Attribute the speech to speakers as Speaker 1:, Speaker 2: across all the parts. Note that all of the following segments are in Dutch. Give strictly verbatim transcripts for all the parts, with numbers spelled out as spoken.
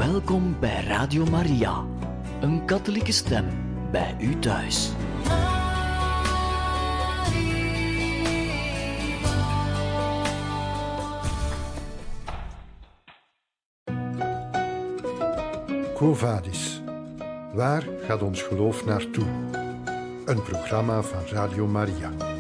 Speaker 1: Welkom bij Radio Maria, een katholieke stem bij u thuis.
Speaker 2: Quo Vadis. Waar gaat ons geloof naartoe? Een programma van Radio Maria.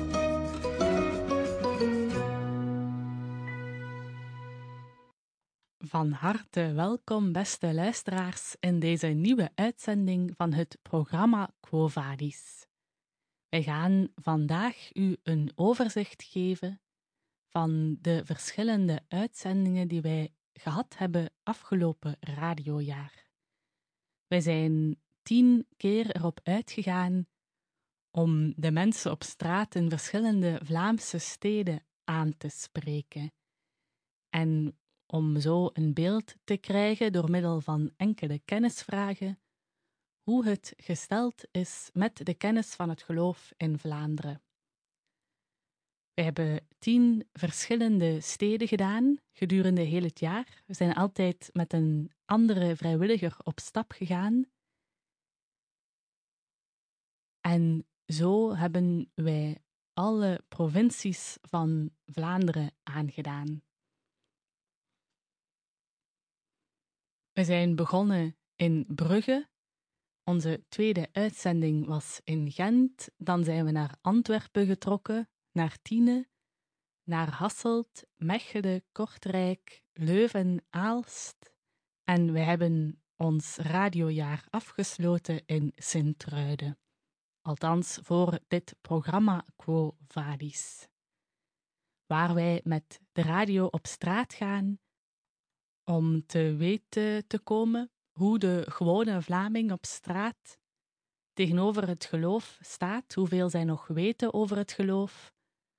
Speaker 3: Van harte welkom, beste luisteraars, in deze nieuwe uitzending van het programma Quo Vadis. Wij gaan vandaag u een overzicht geven van de verschillende uitzendingen die wij gehad hebben afgelopen radiojaar. Wij zijn tien keer erop uitgegaan om de mensen op straat in verschillende Vlaamse steden aan te spreken. En om zo een beeld te krijgen door middel van enkele kennisvragen hoe het gesteld is met de kennis van het geloof in Vlaanderen. We hebben tien verschillende steden gedaan gedurende heel het jaar. We zijn altijd met een andere vrijwilliger op stap gegaan. En zo hebben wij alle provincies van Vlaanderen aangedaan. We zijn begonnen in Brugge. Onze tweede uitzending was in Gent. Dan zijn we naar Antwerpen getrokken, naar Tiene, naar Hasselt, Mechelen, Kortrijk, Leuven, Aalst. En we hebben ons radiojaar afgesloten in Sint-Truiden. Althans voor dit programma Quo Vadis. Waar wij met de radio op straat gaan om te weten te komen hoe de gewone Vlaming op straat tegenover het geloof staat, hoeveel zij nog weten over het geloof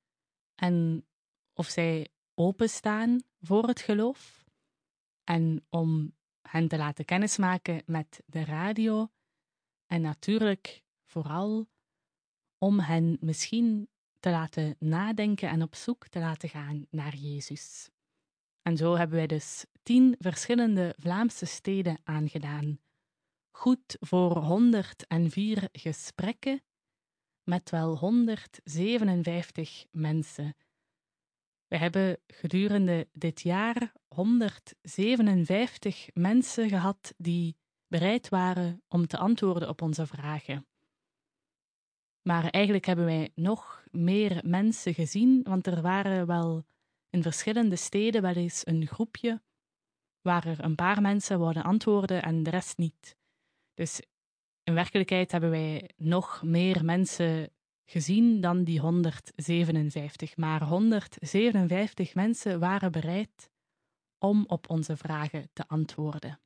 Speaker 3: en of zij openstaan voor het geloof en om hen te laten kennismaken met de radio en natuurlijk vooral om hen misschien te laten nadenken en op zoek te laten gaan naar Jezus. En zo hebben wij dus tien verschillende Vlaamse steden aangedaan. Goed voor honderdvier gesprekken met wel honderdzevenenvijftig mensen. We hebben gedurende dit jaar honderdzevenenvijftig mensen gehad die bereid waren om te antwoorden op onze vragen. Maar eigenlijk hebben wij nog meer mensen gezien, want er waren wel in verschillende steden wel eens een groepje waar er een paar mensen wouden antwoorden en de rest niet. Dus in werkelijkheid hebben wij nog meer mensen gezien dan die honderdzevenenvijftig. Maar honderdzevenenvijftig mensen waren bereid om op onze vragen te antwoorden.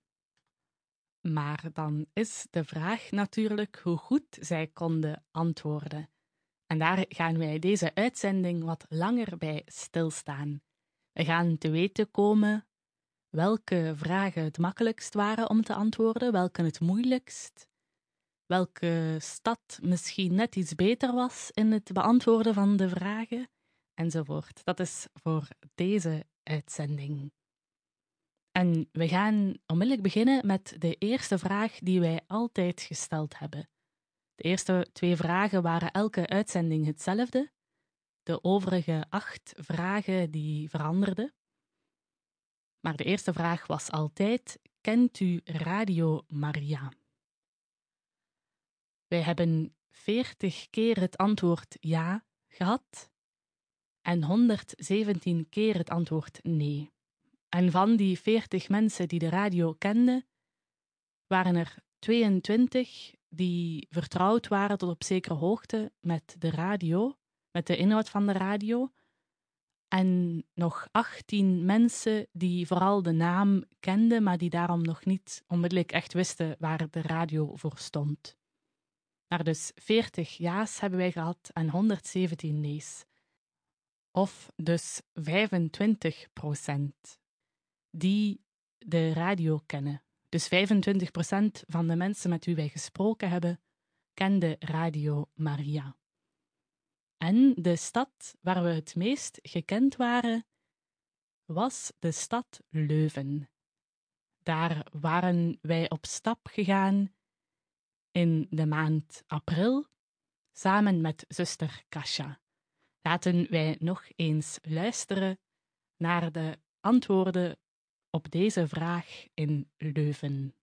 Speaker 3: Maar dan is de vraag natuurlijk hoe goed zij konden antwoorden. En daar gaan wij deze uitzending wat langer bij stilstaan. We gaan te weten komen welke vragen het makkelijkst waren om te antwoorden, welke het moeilijkst, welke stad misschien net iets beter was in het beantwoorden van de vragen, enzovoort. Dat is voor deze uitzending. En we gaan onmiddellijk beginnen met de eerste vraag die wij altijd gesteld hebben. De eerste twee vragen waren elke uitzending hetzelfde. De overige acht vragen die veranderden. Maar de eerste vraag was altijd: kent u Radio Maria? Wij hebben veertig keer het antwoord ja gehad en honderdzeventien keer het antwoord nee. En van die veertig mensen die de radio kenden, waren er tweeëntwintig die vertrouwd waren tot op zekere hoogte met de radio, met de inhoud van de radio, en nog achttien mensen die vooral de naam kenden, maar die daarom nog niet onmiddellijk echt wisten waar de radio voor stond. Maar dus veertig ja's hebben wij gehad en honderdzeventien nee's. Of dus vijfentwintig procent die de radio kennen. Dus vijfentwintig procent van de mensen met wie wij gesproken hebben, kende Radio Maria. En de stad waar we het meest gekend waren, was de stad Leuven. daar waren wij op stap gegaan in de maand april, samen met zuster Kasia. Laten wij nog eens luisteren naar de antwoorden op deze vraag in Leuven.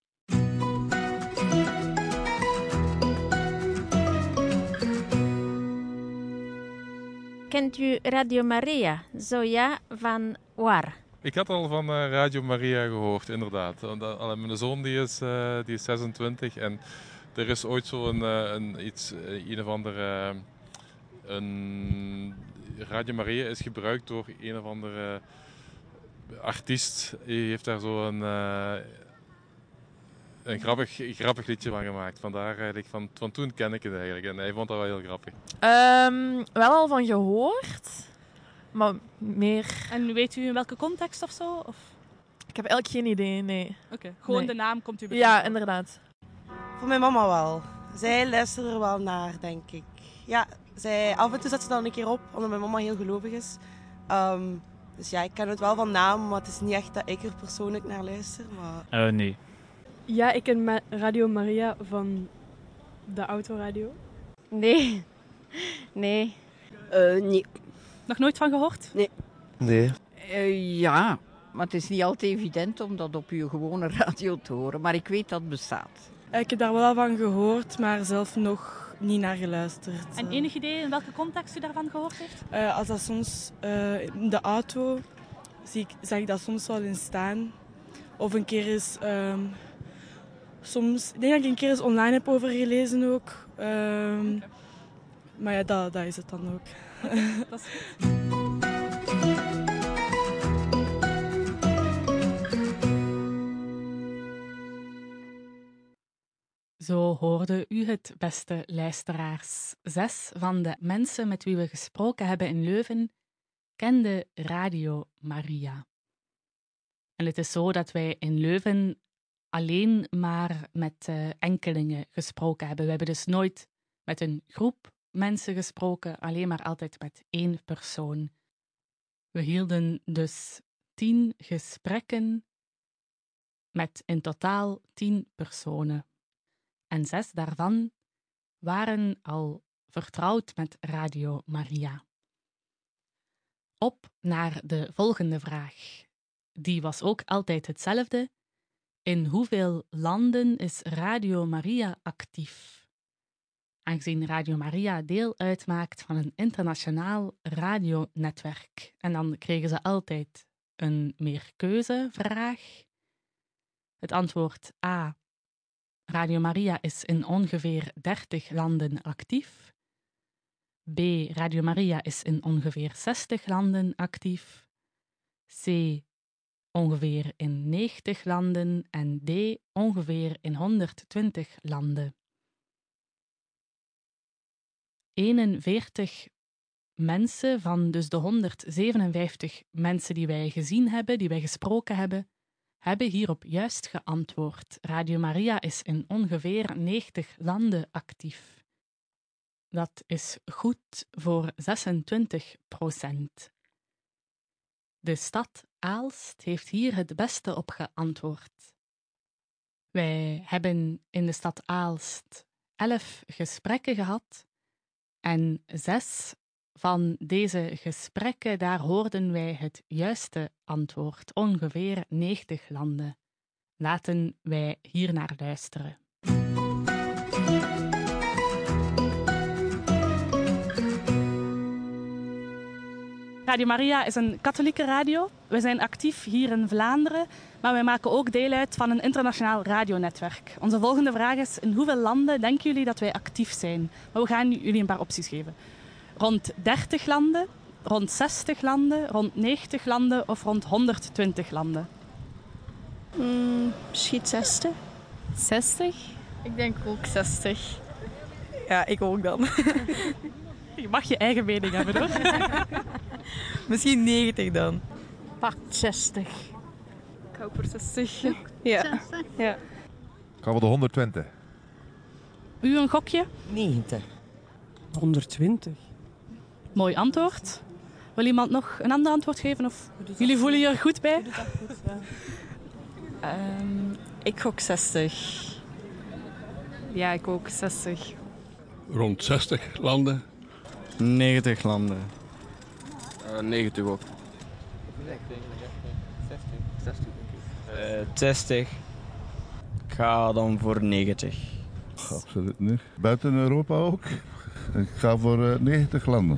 Speaker 4: Kent u Radio Maria? Zo ja, van waar?
Speaker 5: Ik had al van uh, Radio Maria gehoord, inderdaad. Uh, mijn zoon die is, uh, die is zesentwintig en er is ooit zo een, uh, een, iets, uh, een of andere... Uh, een Radio Maria is gebruikt door een of andere artiest. Die heeft daar zo een, uh, een grappig, grappig liedje van gemaakt. Vandaar eigenlijk, van, van toen ken ik het eigenlijk en hij vond dat wel heel grappig.
Speaker 6: Um, wel al van gehoord, maar meer...
Speaker 3: En weet u in welke context of zo? Of?
Speaker 6: Ik heb eigenlijk geen idee, nee.
Speaker 3: Oké, okay. Gewoon
Speaker 6: nee.
Speaker 3: de naam komt u bekend.
Speaker 6: Ja, inderdaad.
Speaker 7: Voor mijn mama wel. Zij luistert er wel naar, denk ik. Ja, zij, af en toe zet ze dan een keer op, omdat mijn mama heel gelovig is. Um, dus ja, ik ken het wel van naam, maar het is niet echt dat ik er persoonlijk naar luister. Maar...
Speaker 8: Uh, nee.
Speaker 9: Ja, ik ken Ma- Radio Maria van de autoradio.
Speaker 4: Nee. Nee.
Speaker 10: Uh, nee.
Speaker 3: Nog nooit van gehoord?
Speaker 10: Nee.
Speaker 11: Nee.
Speaker 12: Uh, ja, maar het is niet altijd evident om dat op je gewone radio te horen. Maar ik weet dat het bestaat.
Speaker 9: Ik heb daar wel van gehoord, maar zelf nog niet naar geluisterd.
Speaker 3: En enig idee in welke context u daarvan gehoord heeft?
Speaker 9: Uh, als dat soms uh, in de auto, zie ik, zag ik dat soms wel in staan. Of een keer is... Um, soms, ik denk dat ik een keer eens online heb over gelezen ook. Um, okay. Maar ja, dat, dat is het dan ook.
Speaker 3: Okay, dat is goed. Zo hoorde u het, beste luisteraars. Zes van de mensen met wie we gesproken hebben in Leuven kenden Radio Maria. En het is zo dat wij in Leuven alleen maar met uh, enkelingen gesproken hebben. We hebben dus nooit met een groep mensen gesproken, alleen maar altijd met één persoon. We hielden dus tien gesprekken met in totaal tien personen. En zes daarvan waren al vertrouwd met Radio Maria. Op naar de volgende vraag. Die was ook altijd hetzelfde. In hoeveel landen is Radio Maria actief? Aangezien Radio Maria deel uitmaakt van een internationaal radionetwerk. En dan kregen ze altijd een meerkeuzevraag. Het antwoord A. Radio Maria is in ongeveer dertig landen actief. B. Radio Maria is in ongeveer zestig landen actief. C. Ongeveer in negentig landen. En D. Ongeveer in honderdtwintig landen. eenenveertig mensen van dus de honderdzevenenvijftig mensen die wij gezien hebben, die wij gesproken hebben, hebben hierop juist geantwoord. Radio Maria is in ongeveer negentig landen actief. Dat is goed voor zesentwintig procent. De stad Aalst heeft hier het beste op geantwoord. Wij hebben in de stad Aalst elf gesprekken gehad en zes van deze gesprekken, daar hoorden wij het juiste antwoord. Ongeveer negentig landen. Laten wij hier naar luisteren. Radio Maria is een katholieke radio. We zijn actief hier in Vlaanderen, maar wij maken ook deel uit van een internationaal radionetwerk. Onze volgende vraag is, in hoeveel landen denken jullie dat wij actief zijn? Maar we gaan jullie een paar opties geven. Rond dertig landen, rond zestig landen, rond negentig landen of rond honderdtwintig landen?
Speaker 13: Mm, misschien zestig.
Speaker 14: zestig? Ik denk ook zestig.
Speaker 6: Ja, ik ook dan.
Speaker 3: Je mag je eigen mening hebben, hoor.
Speaker 6: Misschien negentig dan.
Speaker 13: Pak zestig.
Speaker 14: Ik hou voor zestig.
Speaker 6: Ja. Ja.
Speaker 11: Ik hou voor de honderdtwintig.
Speaker 3: U een gokje?
Speaker 10: negentig.
Speaker 9: honderdtwintig.
Speaker 3: Mooi antwoord. Wil iemand nog een ander antwoord geven? Of jullie voelen je er goed bij?
Speaker 14: Um, ik gok zestig. Ja, ik ook zestig.
Speaker 8: Rond zestig landen.
Speaker 10: negentig landen.
Speaker 15: Uh, negentig ook.
Speaker 10: Uh, zestig. Ik ga dan voor negentig.
Speaker 16: Absoluut niet. Buiten Europa ook. Ik ga voor uh, negentig landen.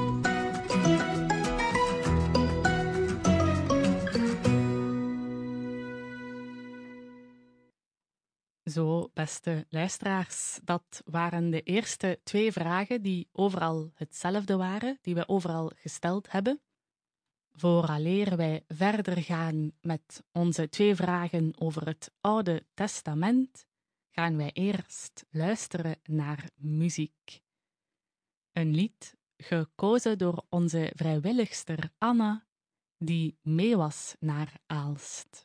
Speaker 3: Zo, beste luisteraars, dat waren de eerste twee vragen die overal hetzelfde waren, die we overal gesteld hebben. Vooraleer wij verder gaan met onze twee vragen over het Oude Testament, gaan wij eerst luisteren naar muziek. Een lied gekozen door onze vrijwilligster Anna, die mee was naar Aalst.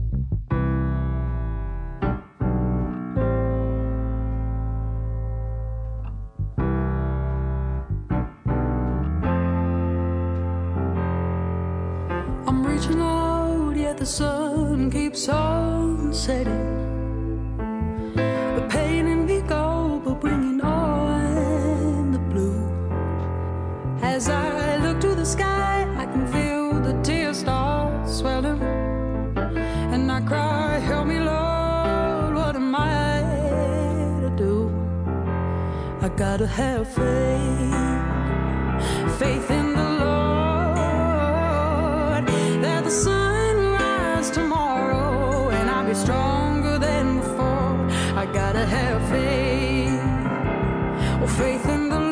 Speaker 17: I'm reaching out, yet the sun keeps on setting. The pain in me go, but bringing on the blue. As I look to the sky, I can feel the tears start swelling. And I cry, help me, Lord, what am I to do? I gotta have faith, faith in the Lord, that the sun will rise tomorrow and I'll be stronger than before. I gotta have faith, oh, faith in the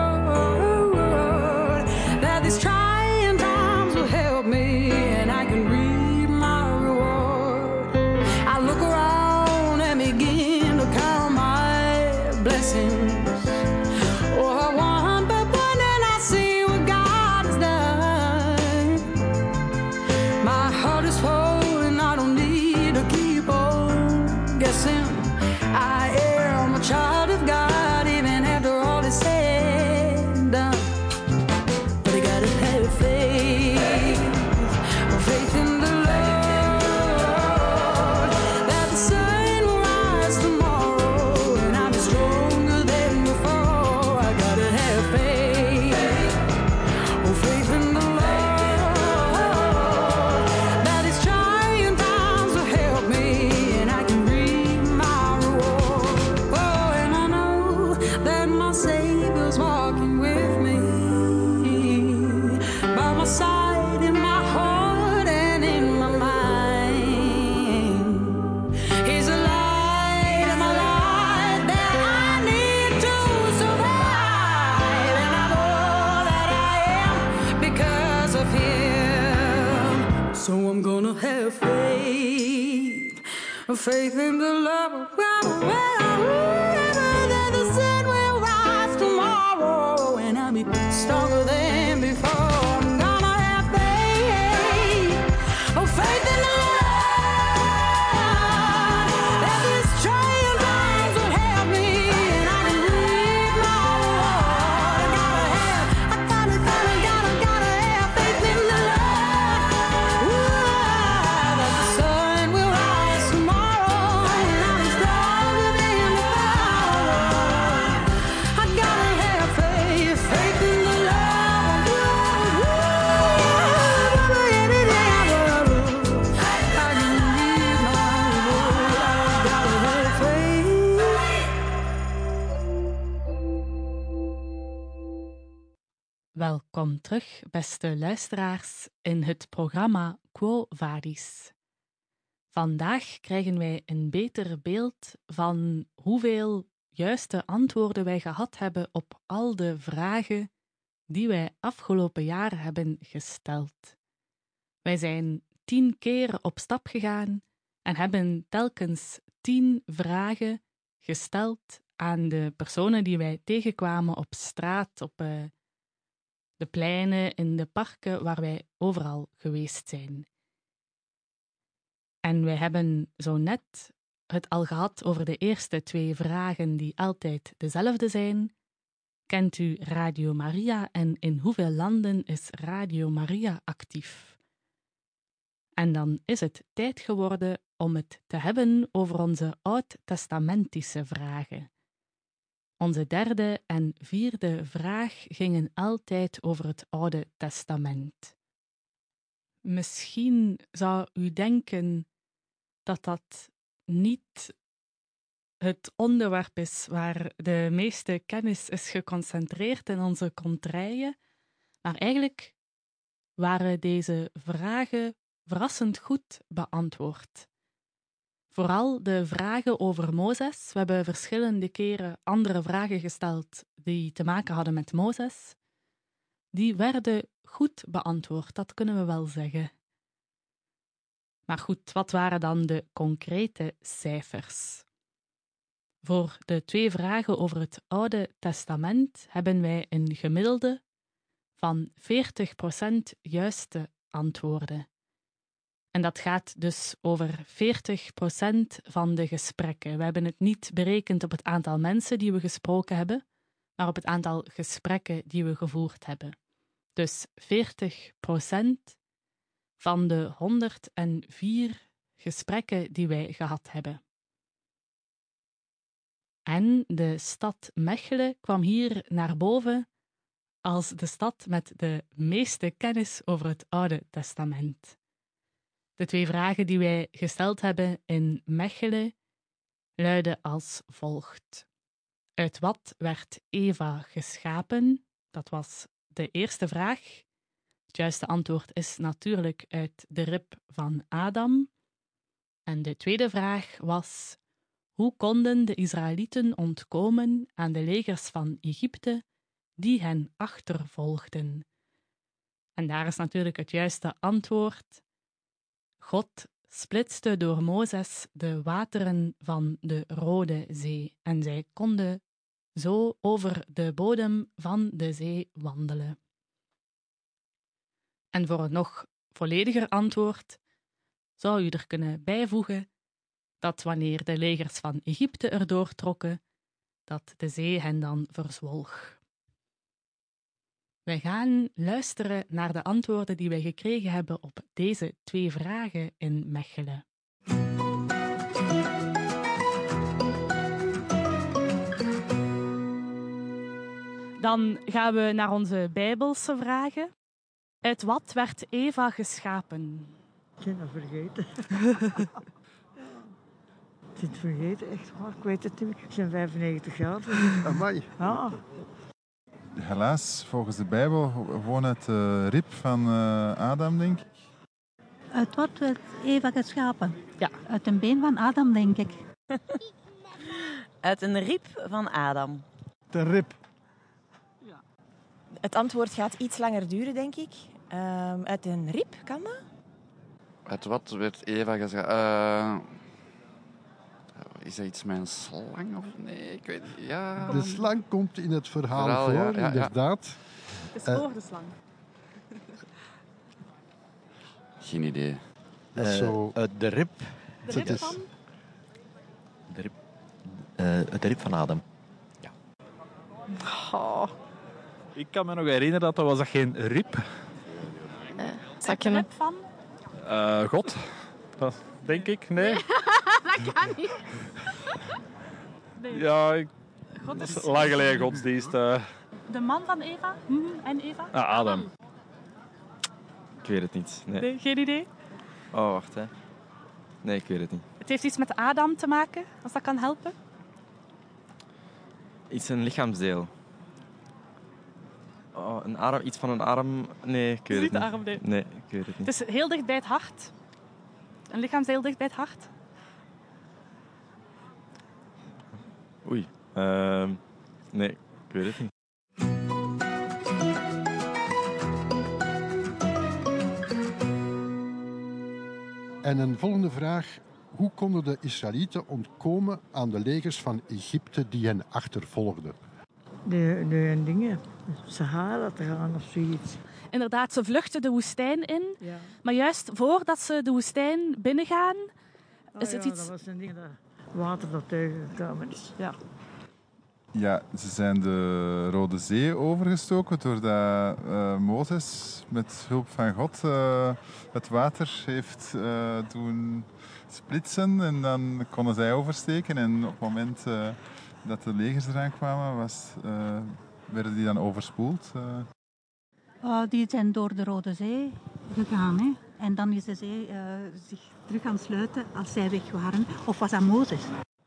Speaker 17: Lord, that these trying times will help me and I can reap my reward. I look around and begin to count my blessings. Oh, I want but one and I see what God has done. My heart is full and I don't need to keep on guessing. I am a child of God even after all is said and done. But I gotta have faith, faith in the Lord, that the sun will rise tomorrow and I'll be stronger than before. I gotta have faith, oh, faith in the Lord, that His trying times will help me and I can reap my reward. Oh, and I know that my Savior's walking with me, by my side, in my heart and in my mind. He's a light in my life that I need to survive, and I'm all that I am because of Him. So I'm gonna have faith, faith in the love that the sun will rise tomorrow and I'll be stronger than before. I'm gonna have faith, oh, faith in the Lord, that these trying times will help me and I can reap my reward. I gotta have, I gotta, gotta, gotta, gotta have faith in the Lord. Ooh, that the sun will rise tomorrow and I'll be stronger than before. I gotta have faith, faith in the Lord. Ooh, I can reap my reward. I gotta have faith.
Speaker 3: Welkom terug, beste luisteraars, in het programma Quo Vadis. Vandaag krijgen wij een beter beeld van hoeveel juiste antwoorden wij gehad hebben op al de vragen die wij afgelopen jaar hebben gesteld. Wij zijn tien keer op stap gegaan en hebben telkens tien vragen gesteld aan de personen die wij tegenkwamen op straat, op uh, de pleinen, in de parken, waar wij overal geweest zijn. En wij hebben zo net het al gehad over de eerste twee vragen die altijd dezelfde zijn. Kent u Radio Maria en in hoeveel landen is Radio Maria actief? En dan is het tijd geworden om het te hebben over onze oud-testamentische vragen. Onze derde en vierde vraag gingen altijd over het Oude Testament. Misschien zou u denken dat dat niet het onderwerp is waar de meeste kennis is geconcentreerd in onze contraien, maar eigenlijk waren deze vragen verrassend goed beantwoord. Vooral de vragen over Mozes. We hebben verschillende keren andere vragen gesteld die te maken hadden met Mozes. Die werden goed beantwoord, dat kunnen we wel zeggen. Maar goed, wat waren dan de concrete cijfers? Voor de twee vragen over het Oude Testament hebben wij een gemiddelde van veertig procent juiste antwoorden. En dat gaat dus over veertig procent van de gesprekken. We hebben het niet berekend op het aantal mensen die we gesproken hebben, maar op het aantal gesprekken die we gevoerd hebben. Dus veertig procent van de honderdvier gesprekken die wij gehad hebben. En de stad Mechelen kwam hier naar boven als de stad met de meeste kennis over het Oude Testament. De twee vragen die wij gesteld hebben in Mechelen luiden als volgt. Uit wat werd Eva geschapen? Dat was de eerste vraag. Het juiste antwoord is natuurlijk uit de rib van Adam. En de tweede vraag was: hoe konden de Israëlieten ontkomen aan de legers van Egypte die hen achtervolgden? En daar is natuurlijk het juiste antwoord. God splitste door Mozes de wateren van de Rode Zee en zij konden zo over de bodem van de zee wandelen. En voor een nog vollediger antwoord zou u er kunnen bijvoegen dat wanneer de legers van Egypte erdoor trokken, dat de zee hen dan verzwolg. Wij gaan luisteren naar de antwoorden die wij gekregen hebben op deze twee vragen in Mechelen. Dan gaan we naar onze Bijbelse vragen. Uit wat werd Eva geschapen?
Speaker 18: Ik heb het vergeten. Ik heb het vergeten, echt waar. Ik weet het niet meer. Ik ben vijfennegentig jaar.
Speaker 19: Amai.
Speaker 18: Ja.
Speaker 19: Helaas, volgens de Bijbel gewoon uit de rib van uh, Adam, denk ik.
Speaker 20: Uit wat werd Eva geschapen?
Speaker 3: Ja.
Speaker 20: Uit een been van Adam, denk ik.
Speaker 21: Uit een rib van Adam.
Speaker 19: De rib.
Speaker 21: Ja. Het antwoord gaat iets langer duren, denk ik. Um, uit een rib, kan dat?
Speaker 15: Uit wat werd Eva geschapen? Uh, is dat iets met een slang of nee? Ik weet niet. Ja.
Speaker 2: De slang komt in het verhaal, verhaal voor, ja, ja, inderdaad.
Speaker 3: Het is voor de slang.
Speaker 15: Geen idee.
Speaker 2: Dat is zo...
Speaker 22: Uit de rib.
Speaker 3: De rib van?
Speaker 22: De rib. Uh, uit de rib van Adam. Ja.
Speaker 23: Oh. Ik kan me nog herinneren dat dat was dat geen rib.
Speaker 3: Uh, Zat je rib van?
Speaker 23: Uh, God. Dat denk ik, nee.
Speaker 3: Dat kan niet.
Speaker 23: Nee. Ja, ik... God is... lang geleden godsdienst. Uh...
Speaker 3: De man van Eva? Mm-hmm. En Eva?
Speaker 23: Ah, Adam. Ik weet het niet. Nee.
Speaker 3: Nee, geen idee?
Speaker 23: Oh, wacht hè. Nee, ik weet het niet.
Speaker 3: Het heeft iets met Adam te maken, als dat kan helpen.
Speaker 23: Iets een lichaamsdeel. Oh, een arm, iets van een arm. Nee, ik weet het niet.
Speaker 3: Arm, nee.
Speaker 23: nee, ik weet het niet.
Speaker 3: Het is heel dicht bij het hart. Een lichaamsdeel dicht bij het hart.
Speaker 23: Oei. Uh, nee, ik weet het niet.
Speaker 2: En een volgende vraag. Hoe konden de Israëlieten ontkomen aan de legers van Egypte die hen achtervolgden?
Speaker 18: De, de dingen, Sahara te gaan of zoiets.
Speaker 3: Inderdaad, ze vluchten de woestijn in.
Speaker 18: Ja.
Speaker 3: Maar juist voordat ze de woestijn binnengaan,
Speaker 18: oh,
Speaker 3: is het
Speaker 18: ja,
Speaker 3: iets...
Speaker 18: dat was een ding dat water dat tegengekomen is. Ja.
Speaker 19: Ja, ze zijn de Rode Zee overgestoken doordat uh, Mozes met hulp van God uh, het water heeft uh, doen splitsen. En dan konden zij oversteken. En op het moment uh, dat de legers eraan kwamen, was, uh, werden die dan overspoeld. Uh.
Speaker 20: Uh, die zijn door de Rode Zee gegaan. Hè? En dan is de zee uh, zich terug gaan sluiten als zij weg waren. Of was dat Mozes?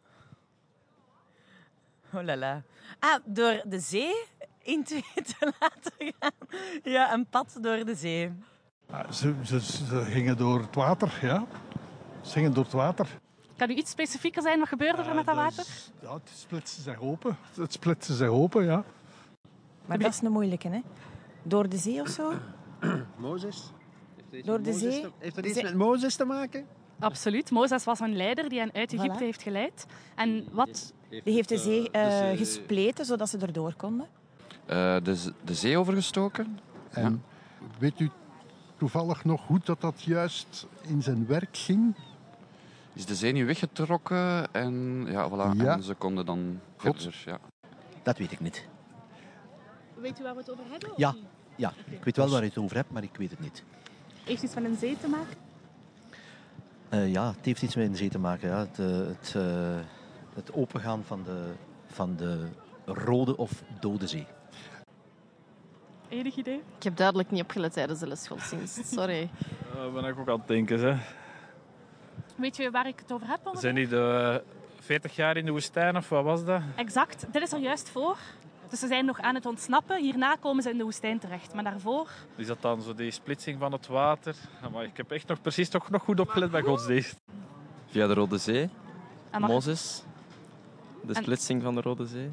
Speaker 21: Oh la la. Ah, door de zee in twee te laten gaan. Ja, een pad door de zee.
Speaker 1: Ja, ze, ze, ze gingen door het water, ja. Ze gingen door het water.
Speaker 3: Kan u iets specifieker zijn? Wat gebeurde er met dat water?
Speaker 1: Dus, ja, het splitste zich open. Het splitste zich open, ja.
Speaker 21: Maar dat is een moeilijke, hè? Door de zee of zo?
Speaker 5: Mozes?
Speaker 21: Door de zee?
Speaker 5: Te, heeft dat iets zee... met Mozes te maken?
Speaker 3: Absoluut. Mozes was een leider die hen uit Egypte voilà. heeft geleid. En wat...
Speaker 21: Die heeft de zee, uh, de zee gespleten, zodat ze erdoor konden.
Speaker 15: Uh, de, de zee overgestoken.
Speaker 2: En ja. Weet u toevallig nog hoe dat, dat juist in zijn werk ging?
Speaker 15: Is de zee nu weggetrokken en, ja, voilà, ja. en ze konden dan verder. Ja.
Speaker 5: Dat weet ik niet.
Speaker 3: Weet u waar we het over hebben?
Speaker 5: Ja, ja, ik weet wel waar je het over hebt, maar ik weet het niet.
Speaker 3: Heeft iets met een zee te maken?
Speaker 5: Uh, ja, het heeft iets met een zee te maken. Ja. Het, uh, het, uh, het opengaan van de, van de Rode of Dode Zee.
Speaker 3: Enig idee?
Speaker 14: Ik heb duidelijk niet opgelet tijdens de lesgodsdienst. Sorry.
Speaker 23: Uh, ben ik ook aan het denken, hè.
Speaker 3: Weet je waar ik het over heb? Onderweg?
Speaker 23: Zijn die de veertig jaar in de woestijn of wat was dat?
Speaker 3: Exact. Dit is er juist voor. Dus ze zijn nog aan het ontsnappen. Hierna komen ze in de woestijn terecht. Maar daarvoor...
Speaker 23: Is dat dan zo die splitsing van het water? Maar ik heb echt nog precies toch nog goed opgelet bij godsdienst.
Speaker 10: Via de Rode Zee.
Speaker 3: Maar...
Speaker 10: Mozes. De splitsing en... van de Rode Zee.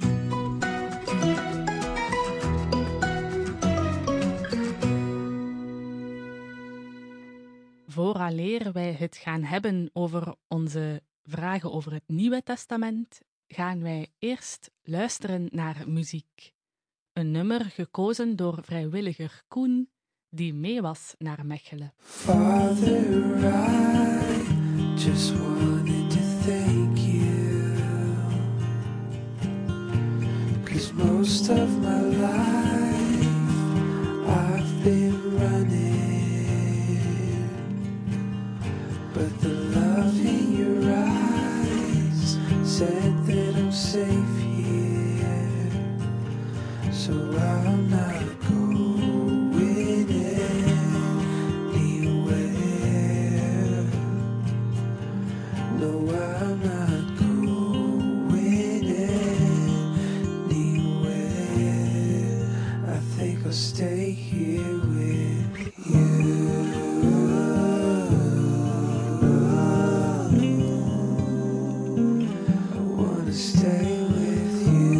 Speaker 3: Vooraleer wij het gaan hebben over onze vragen over het Nieuwe Testament, gaan wij eerst luisteren naar muziek. Een nummer gekozen door vrijwilliger Koen, die mee was naar Mechelen.
Speaker 7: Father, I just wanted to thank you, 'cause most of my life I've been running, but the love in your eyes said that I'm safe here, so I'm not going anywhere. No, I'm not going anywhere. I think I'll stay here with you. I wanna stay with you.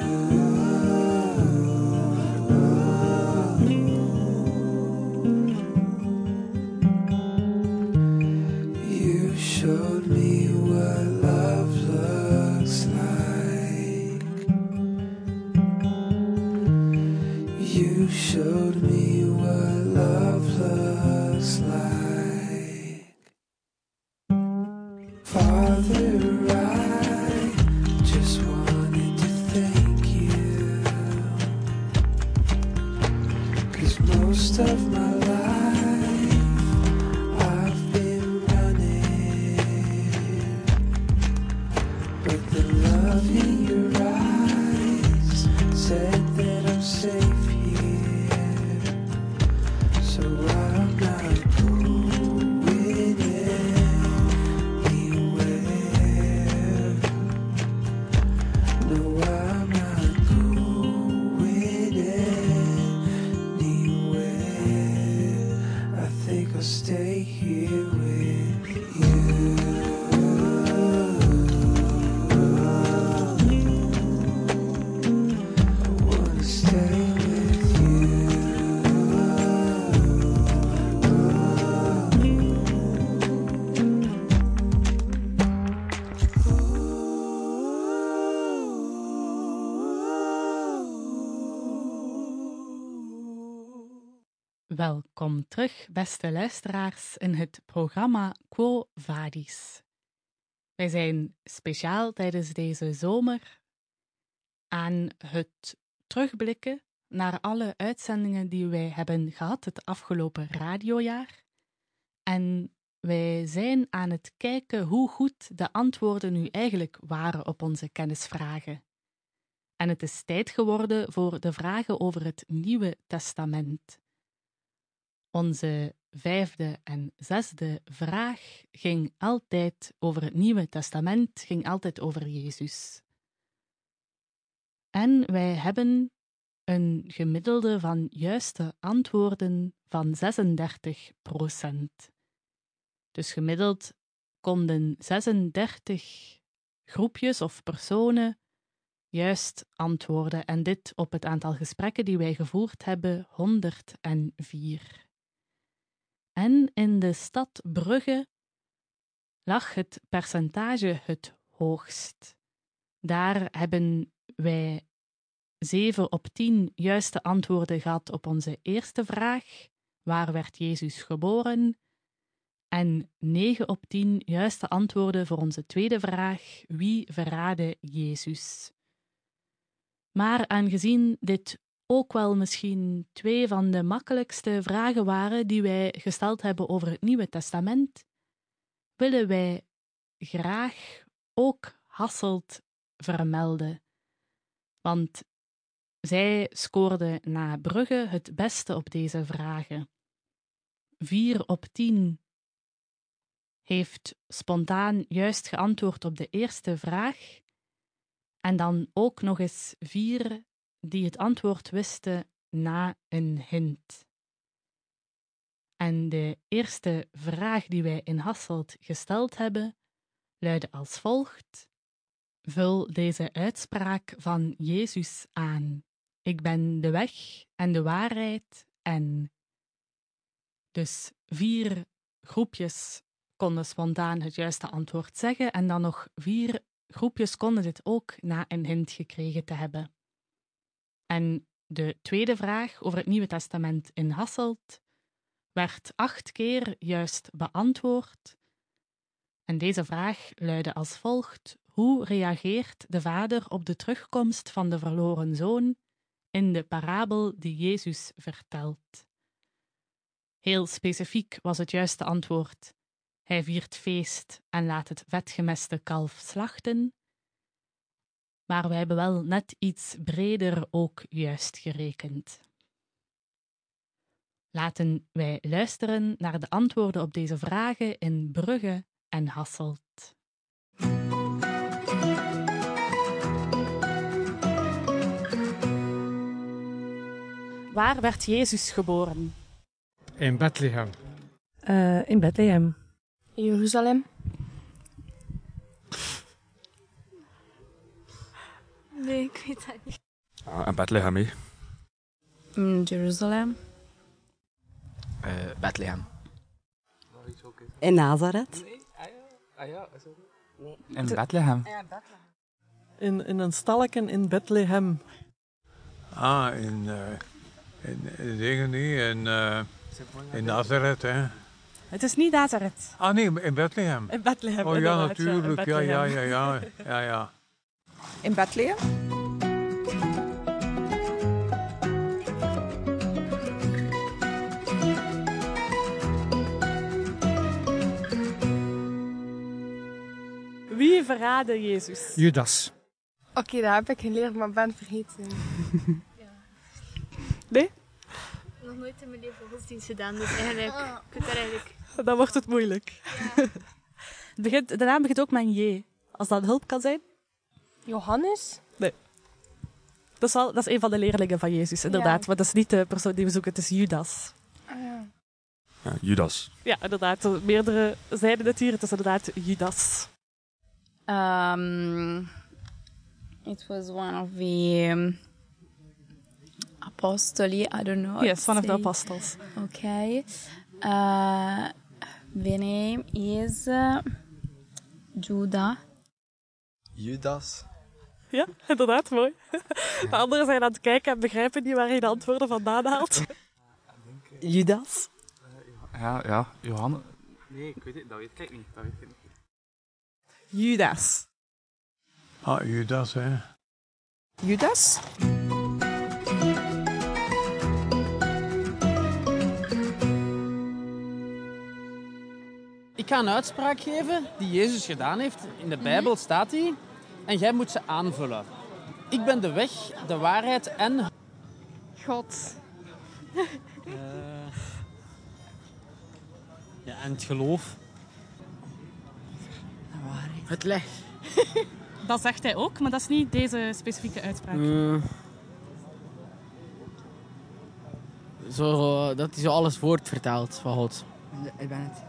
Speaker 7: You showed me what love looks like. You showed me what love looks like. Father, I just wanted to thank you, 'cause most of my life I've been running, but the love in your eyes said that I'm safe here, so I'm not going anywhere. No, I'm not going anywhere. I think I'll stay here with you. I wanna stay with you.
Speaker 3: Welkom terug, beste luisteraars, in het programma Quo Vadis. Wij zijn speciaal tijdens deze zomer aan het terugblikken naar alle uitzendingen die wij hebben gehad het afgelopen radiojaar. En wij zijn aan het kijken hoe goed de antwoorden nu eigenlijk waren op onze kennisvragen. En het is tijd geworden voor de vragen over het Nieuwe Testament. Onze vijfde en zesde vraag ging altijd over het Nieuwe Testament, ging altijd over Jezus. En wij hebben een gemiddelde van juiste antwoorden van zesendertig procent. Dus gemiddeld konden zesendertig groepjes of personen juist antwoorden. En dit op het aantal gesprekken die wij gevoerd hebben, honderdvier. En in de stad Brugge lag het percentage het hoogst. Daar hebben wij zeven op tien juiste antwoorden gehad op onze eerste vraag, waar werd Jezus geboren? En negen op tien juiste antwoorden voor onze tweede vraag, wie verraadde Jezus? Maar aangezien dit ook wel misschien twee van de makkelijkste vragen waren die wij gesteld hebben over het Nieuwe Testament, willen wij graag ook Hasselt vermelden. Want zij scoorde na Brugge het beste op deze vragen. Vier op tien heeft spontaan juist geantwoord op de eerste vraag. En dan ook nog eens vier die het antwoord wisten na een hint. En de eerste vraag die wij in Hasselt gesteld hebben, luidde als volgt. Vul deze uitspraak van Jezus aan. Ik ben de weg en de waarheid en... Dus vier groepjes konden spontaan het juiste antwoord zeggen en dan nog vier groepjes konden dit ook na een hint gekregen te hebben. En de tweede vraag over het Nieuwe Testament in Hasselt werd acht keer juist beantwoord. En deze vraag luidde als volgt. Hoe reageert de vader op de terugkomst van de verloren zoon in de parabel die Jezus vertelt? Heel specifiek was het juiste antwoord. Hij viert feest en laat het vetgemeste kalf slachten. Maar wij hebben wel net iets breder ook juist gerekend. Laten wij luisteren naar de antwoorden op deze vragen in Brugge en Hasselt. Waar werd Jezus geboren?
Speaker 4: In Bethlehem.
Speaker 12: Uh, in Bethlehem.
Speaker 13: In Jeruzalem. Nee, ik weet het niet.
Speaker 4: Ah, in Bethlehem, hè?
Speaker 13: In Jeruzalem.
Speaker 10: Uh, Bethlehem.
Speaker 12: In Nazareth.
Speaker 4: In Bethlehem.
Speaker 12: In, in een stalken in Bethlehem.
Speaker 24: Ah, in, uh, in, in dingen niet, in, uh, in Nazareth, hè.
Speaker 3: Het is niet Nazareth.
Speaker 24: Ah nee, in Bethlehem.
Speaker 3: In Bethlehem,
Speaker 24: oh ja,
Speaker 3: Ja,
Speaker 24: natuurlijk,
Speaker 3: in
Speaker 24: ja,
Speaker 3: Bethlehem.
Speaker 24: ja, ja, ja, ja, ja.
Speaker 25: In Bethlehem?
Speaker 3: Wie verraadde Jezus?
Speaker 4: Judas.
Speaker 13: Oké, okay, dat heb ik geleerd, maar ben vergeten.
Speaker 3: Nee?
Speaker 26: Nog nooit in mijn leven godsdienst gedaan, dus eigenlijk, oh. ik weet eigenlijk...
Speaker 3: Dan wordt het moeilijk. Ja. Het begint, de naam begint ook met een J. Als dat hulp kan zijn.
Speaker 13: Johannes?
Speaker 3: Nee. Dat is, wel, dat is een van de leerlingen van Jezus, inderdaad. Ja. Maar dat is niet de persoon die we zoeken, het is Judas.
Speaker 13: Ah, ja.
Speaker 4: Ja, Judas.
Speaker 3: Ja, inderdaad. Meerdere zeiden het hier, het is inderdaad Judas.
Speaker 26: Um, it was one of the um, apostoli, I don't know.
Speaker 3: Yes, one of the apostles.
Speaker 26: Okay. Uh, the name is uh, Judah.
Speaker 10: Judas.
Speaker 3: Ja, inderdaad, mooi. De anderen zijn aan het kijken en begrijpen niet waar je de antwoorden vandaan haalt. Judas?
Speaker 4: Ja, ja, Johannes. Nee, ik weet het, dat weet ik niet. Dat weet ik niet.
Speaker 3: Judas.
Speaker 24: Ah, Judas, hè.
Speaker 21: Judas?
Speaker 6: Ik ga een uitspraak geven die Jezus gedaan heeft. In de Bijbel staat die. En jij moet ze aanvullen. Ik ben de weg, de waarheid en...
Speaker 26: God.
Speaker 6: Uh... Ja, en het geloof. Het licht.
Speaker 3: Dat zegt hij ook, maar dat is niet deze specifieke uitspraak.
Speaker 6: Uh... Zo, dat hij zo alles woord vertelt van God.
Speaker 8: Ik ben het.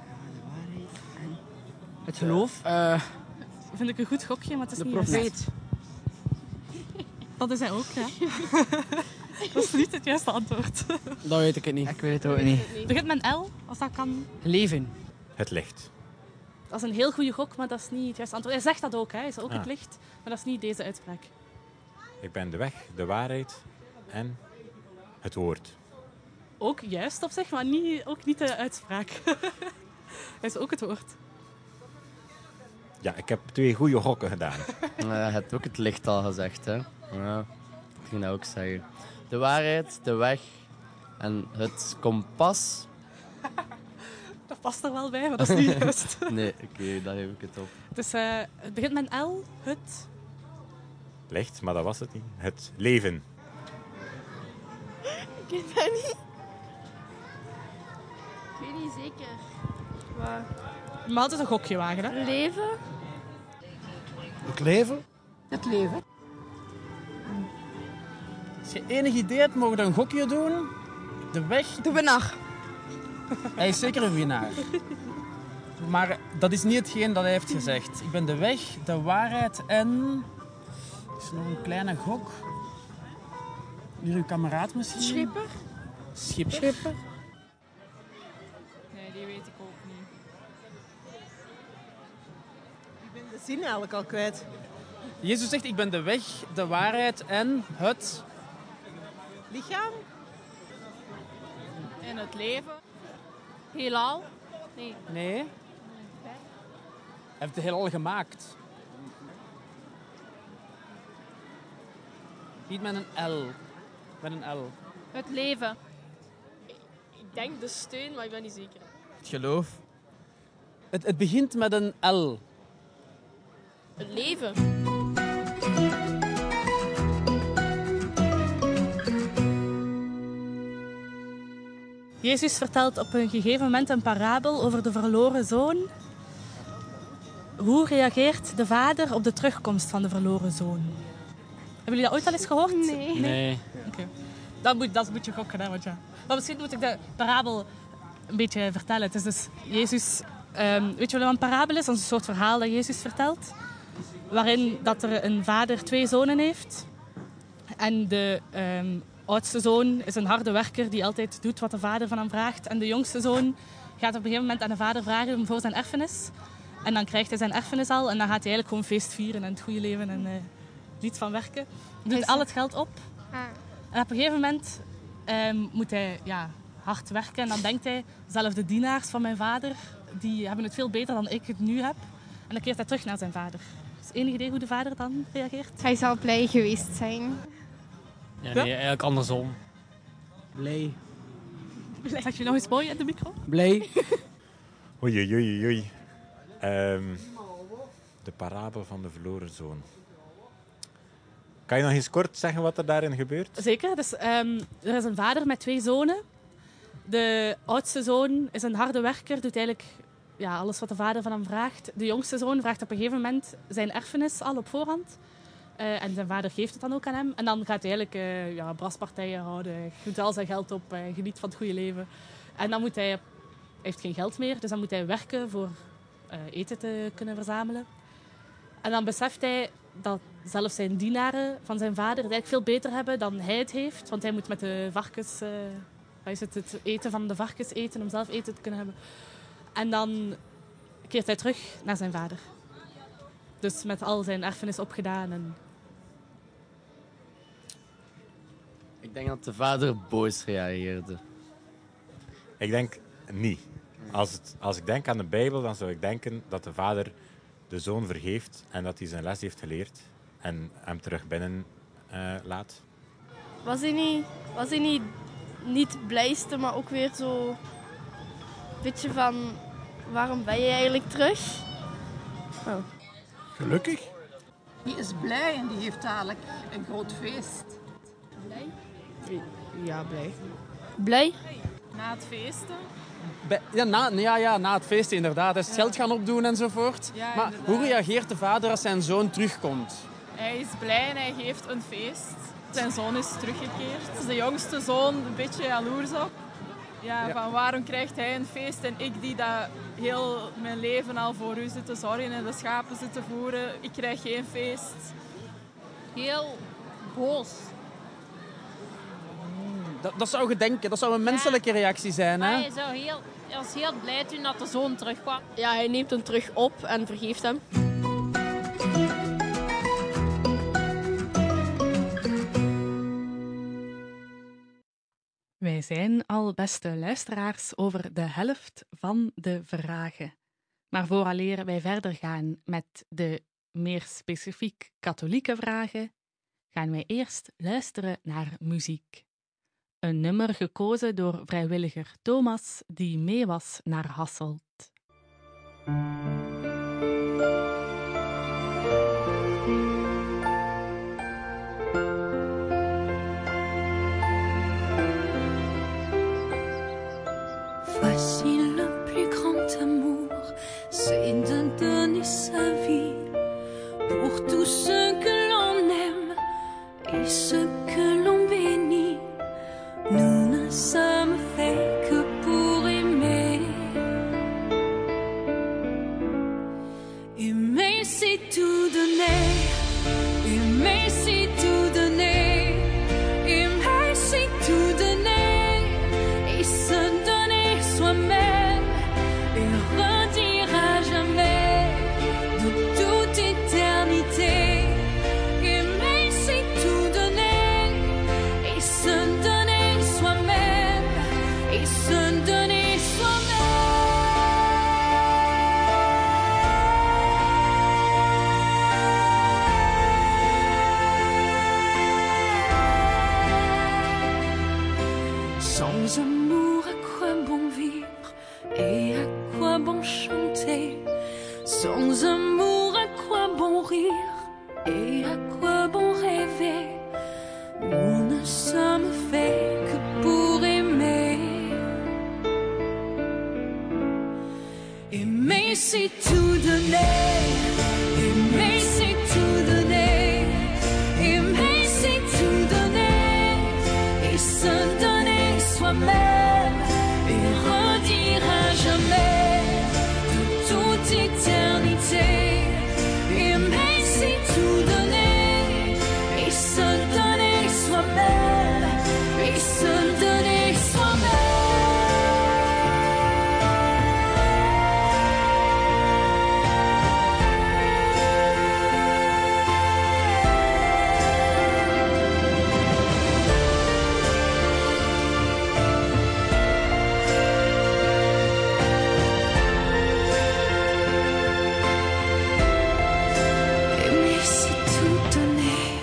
Speaker 6: Het geloof? Uh,
Speaker 3: vind ik een goed gokje, maar het is
Speaker 6: de
Speaker 3: niet
Speaker 6: profeet.
Speaker 3: Juist. Dat is hij ook, ja. Dat is niet het juiste antwoord.
Speaker 6: Dat weet ik het niet.
Speaker 8: Ik weet het ook niet.
Speaker 3: Het begint met een L, als dat kan.
Speaker 6: Leven.
Speaker 9: Het licht.
Speaker 3: Dat is een heel goede gok, maar dat is niet het juiste antwoord. Hij zegt dat ook, hè. Hij is ook
Speaker 9: Ah.
Speaker 3: het licht, maar dat is niet deze uitspraak.
Speaker 9: Ik ben de weg, de waarheid en het woord.
Speaker 3: Ook juist op zich, maar niet, ook niet de uitspraak. Hij is ook het woord.
Speaker 9: Ja, ik heb twee goede gokken gedaan.
Speaker 11: Je hebt ook het licht al gezegd, hè? Ja, ik ging dat ook zeggen. De waarheid, de weg en het kompas.
Speaker 3: Dat past er wel bij, maar dat is niet juist.
Speaker 11: Nee, oké, okay, dan heb ik het op.
Speaker 3: Dus uh, het begint met een L, het...
Speaker 9: Licht, maar dat was het niet. Het leven.
Speaker 26: Ik weet dat niet. Ik weet niet zeker. Maar...
Speaker 3: Maar het is een gokje wagen, hè?
Speaker 26: Leven.
Speaker 6: Het leven?
Speaker 26: Het leven.
Speaker 6: Als je enig idee hebt, mogen we een gokje doen. De weg...
Speaker 26: De winnaar.
Speaker 6: Hij is zeker een winnaar. Maar dat is niet hetgeen dat hij heeft gezegd. Ik ben de weg, de waarheid en... Is er nog een kleine gok? Hier uw kameraad misschien?
Speaker 26: Schipper.
Speaker 6: Schipper.
Speaker 26: Schipper.
Speaker 3: Nee, die weet ik ook niet.
Speaker 12: Ik ben de zin eigenlijk al kwijt.
Speaker 6: Jezus zegt, ik ben de weg, de waarheid en het...
Speaker 12: Lichaam?
Speaker 26: En het leven. Heelal. Nee.
Speaker 6: Nee. Hij heeft het heelal gemaakt. Niet met een L. Met een L.
Speaker 26: Het leven. Ik, ik denk de steun, maar ik ben niet zeker.
Speaker 6: Het geloof. Het, het begint met een L.
Speaker 26: Het leven.
Speaker 3: Jezus vertelt op een gegeven moment een parabel over de verloren zoon. Hoe reageert de vader op de terugkomst van de verloren zoon? Hebben jullie dat ooit al eens gehoord?
Speaker 26: Nee.
Speaker 6: Nee.
Speaker 3: Oké. Okay. Dat, moet, dat moet je gokken, hè, want ja. Maar misschien moet ik de parabel een beetje vertellen. Het is dus Jezus... Um, weet je wat een parabel is? Dat is een soort verhaal dat Jezus vertelt. Waarin dat er een vader twee zonen heeft. En de um, oudste zoon is een harde werker die altijd doet wat de vader van hem vraagt. En de jongste zoon gaat op een gegeven moment aan de vader vragen voor zijn erfenis. En dan krijgt hij zijn erfenis al. En dan gaat hij eigenlijk gewoon feest vieren en het goede leven en uh, niet van werken. Hij doet al het geld op.
Speaker 26: Ah.
Speaker 3: En op een gegeven moment um, moet hij ja, hard werken. En dan denkt hij, zelfs de dienaars van mijn vader, die hebben het veel beter dan ik het nu heb. En dan keert hij terug naar zijn vader. Dus enig idee hoe de vader dan reageert?
Speaker 26: Hij zal blij geweest zijn.
Speaker 6: Ja, nee, eigenlijk andersom. Blij.
Speaker 3: Blij. Zeg je nog eens mooi in de micro?
Speaker 6: Blij.
Speaker 9: Oei, oei, oei, oei. Um, de parabel van de verloren zoon. Kan je nog eens kort zeggen wat er daarin gebeurt?
Speaker 3: Zeker. Dus, um, er is een vader met twee zonen. De oudste zoon is een harde werker, doet eigenlijk ja, alles wat de vader van hem vraagt. De jongste zoon vraagt op een gegeven moment zijn erfenis al op voorhand. Uh, en zijn vader geeft het dan ook aan hem. En dan gaat hij eigenlijk uh, ja, braspartijen houden. Hij doet al zijn geld op, hij geniet van het goede leven. En dan moet hij... Hij heeft geen geld meer, dus dan moet hij werken voor uh, eten te kunnen verzamelen. En dan beseft hij dat zelfs zijn dienaren van zijn vader het eigenlijk veel beter hebben dan hij het heeft. Want hij moet met de varkens... Uh, Hij zit het eten van de varkens eten om zelf eten te kunnen hebben. En dan keert hij terug naar zijn vader. Dus met al zijn erfenis opgedaan. En...
Speaker 11: Ik denk dat de vader boos reageerde.
Speaker 9: Ik denk niet. Als, het, als ik denk aan de Bijbel, dan zou ik denken dat de vader de zoon vergeeft en dat hij zijn les heeft geleerd en hem terug binnen Uh, laat.
Speaker 26: Was hij niet, was hij niet, niet het blijste, maar ook weer zo... Een beetje van... Waarom ben je eigenlijk terug? Oh.
Speaker 1: Gelukkig.
Speaker 8: Die is blij en die heeft dadelijk een groot feest.
Speaker 26: Blij? Ja, blij. Blij?
Speaker 14: Na het feesten?
Speaker 6: Bij, ja, na, ja, ja, na het feest inderdaad. Hij is het geld gaan opdoen enzovoort.
Speaker 14: Ja,
Speaker 6: maar
Speaker 14: inderdaad.
Speaker 6: hoe reageert de vader als zijn zoon terugkomt?
Speaker 14: Hij is blij en hij geeft een feest. Zijn zoon is teruggekeerd. Dus de jongste zoon een beetje jaloers op. Ja,
Speaker 6: Ja.
Speaker 14: van waarom krijgt hij een feest en ik die dat heel mijn leven al voor u zit te zorgen en de schapen zit te voeren. Ik krijg geen feest.
Speaker 16: Heel boos.
Speaker 6: Dat, dat zou je denken. Dat zou een menselijke reactie zijn.
Speaker 16: Maar
Speaker 6: Hè?
Speaker 16: hij, zou heel, hij was heel blij toen dat de zoon terugkwam.
Speaker 26: Ja, hij neemt hem terug op en vergeeft hem.
Speaker 3: Wij zijn al, beste luisteraars, over de helft van de vragen. Maar vooraleer wij verder gaan met de meer specifiek katholieke vragen, gaan wij eerst luisteren naar muziek. Een nummer gekozen door vrijwilliger Thomas, die mee was naar Hasselt.
Speaker 7: Voici le plus grand amour, c'est de donner sa vie pour tous ceux que l'on aime et ceux que l'on bénit. Nous ne sommes faits que pour aimer. Aimer, c'est tout donner. Aimer, c'est tout donner. Aimer, c'est tout donner. Et se donner soi-même. Et redire à jamais de toute éternité. Aimer, c'est tout donner. Et se donner soi-même. Et se donner soi-même. Sans amour, à quoi bon vivre et à quoi bon chanter? Sans amour, à quoi bon rire et à quoi bon rêver? Nous ne sommes faits que pour aimer. Aimer, c'est tout donner. Aimer, c'est tout donner. Aimer, c'est tout donner. Et se donner soi-même. Et redire à jamais de toute éternité. Aimer, c'est tout donner. Et se donner soi-même. Et se donner soi-même. Aimer, c'est tout donner.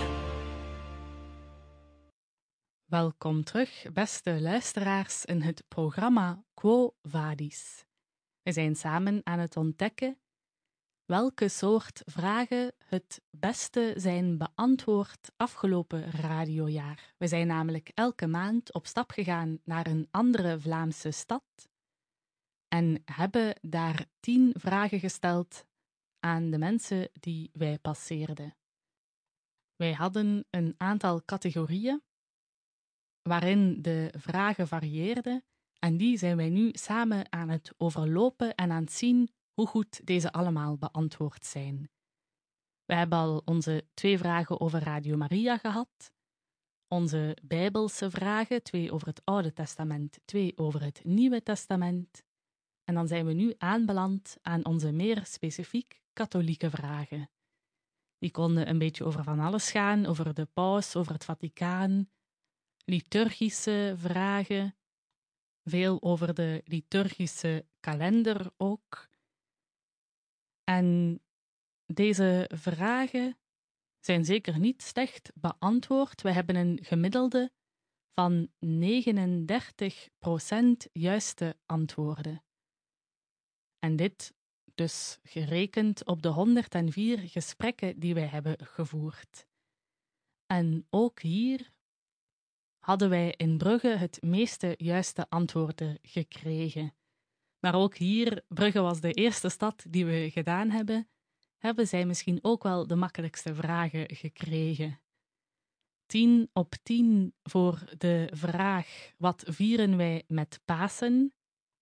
Speaker 3: Welkom terug, beste luisteraars, in het programma Quo Vadis. We zijn samen aan het ontdekken welke soort vragen het beste zijn beantwoord afgelopen radiojaar. We zijn namelijk elke maand op stap gegaan naar een andere Vlaamse stad en hebben daar tien vragen gesteld aan de mensen die wij passeerden. Wij hadden een aantal categorieën waarin de vragen varieerden en die zijn wij nu samen aan het overlopen en aan het zien hoe goed deze allemaal beantwoord zijn. We hebben al onze twee vragen over Radio Maria gehad, onze Bijbelse vragen, twee over het Oude Testament, twee over het Nieuwe Testament, en dan zijn we nu aanbeland aan onze meer specifiek katholieke vragen. Die konden een beetje over van alles gaan, over de paus, over het Vaticaan, liturgische vragen, veel over de liturgische kalender ook. En deze vragen zijn zeker niet slecht beantwoord. We hebben een gemiddelde van negenendertig procent juiste antwoorden. En dit dus gerekend op de honderdvier gesprekken die wij hebben gevoerd. En ook hier hadden wij in Brugge het meeste juiste antwoorden gekregen. Maar ook hier, Brugge was de eerste stad die we gedaan hebben, hebben zij misschien ook wel de makkelijkste vragen gekregen. tien op tien voor de vraag wat vieren wij met Pasen?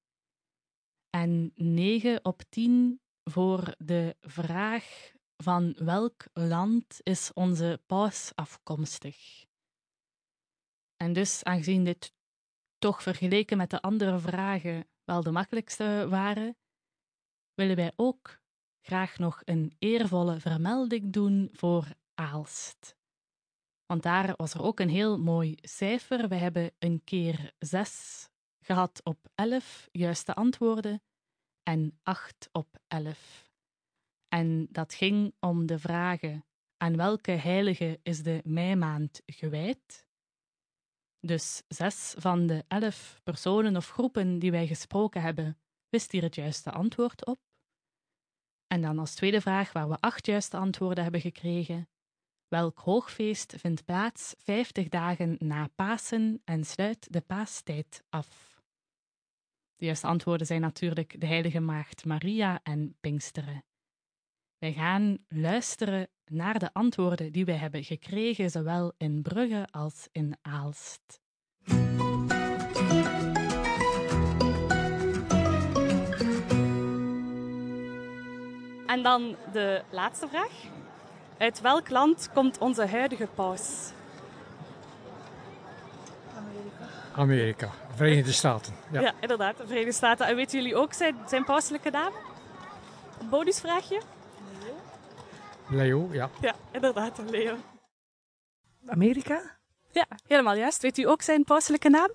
Speaker 3: En negen op tien voor de vraag van welk land is onze paus afkomstig? En dus, aangezien dit toch vergeleken met de andere vragen wel de makkelijkste waren, willen wij ook graag nog een eervolle vermelding doen voor Aalst. Want daar was er ook een heel mooi cijfer. We hebben een keer zes gehad op elf juiste antwoorden en acht op elf. En dat ging om de vragen: aan welke heilige is de meimaand gewijd? Dus zes van de elf personen of groepen die wij gesproken hebben, wist hier het juiste antwoord op. En dan als tweede vraag, waar we acht juiste antwoorden hebben gekregen: welk hoogfeest vindt plaats vijftig dagen na Pasen en sluit de paastijd af? De juiste antwoorden zijn natuurlijk de Heilige Maagd Maria en Pinksteren. Wij gaan luisteren naar de antwoorden die wij hebben gekregen, zowel in Brugge als in Aalst.
Speaker 17: En dan de laatste vraag. Uit welk land komt onze huidige paus?
Speaker 18: Amerika, Verenigde Staten. Ja,
Speaker 17: ja inderdaad, de Verenigde Staten. En weten jullie ook zijn, zijn pauselijke naam? Een bonusvraagje?
Speaker 18: Leo, ja.
Speaker 17: Ja, inderdaad, Leo.
Speaker 12: Amerika?
Speaker 17: Ja, helemaal juist. Weet u ook zijn pauselijke naam?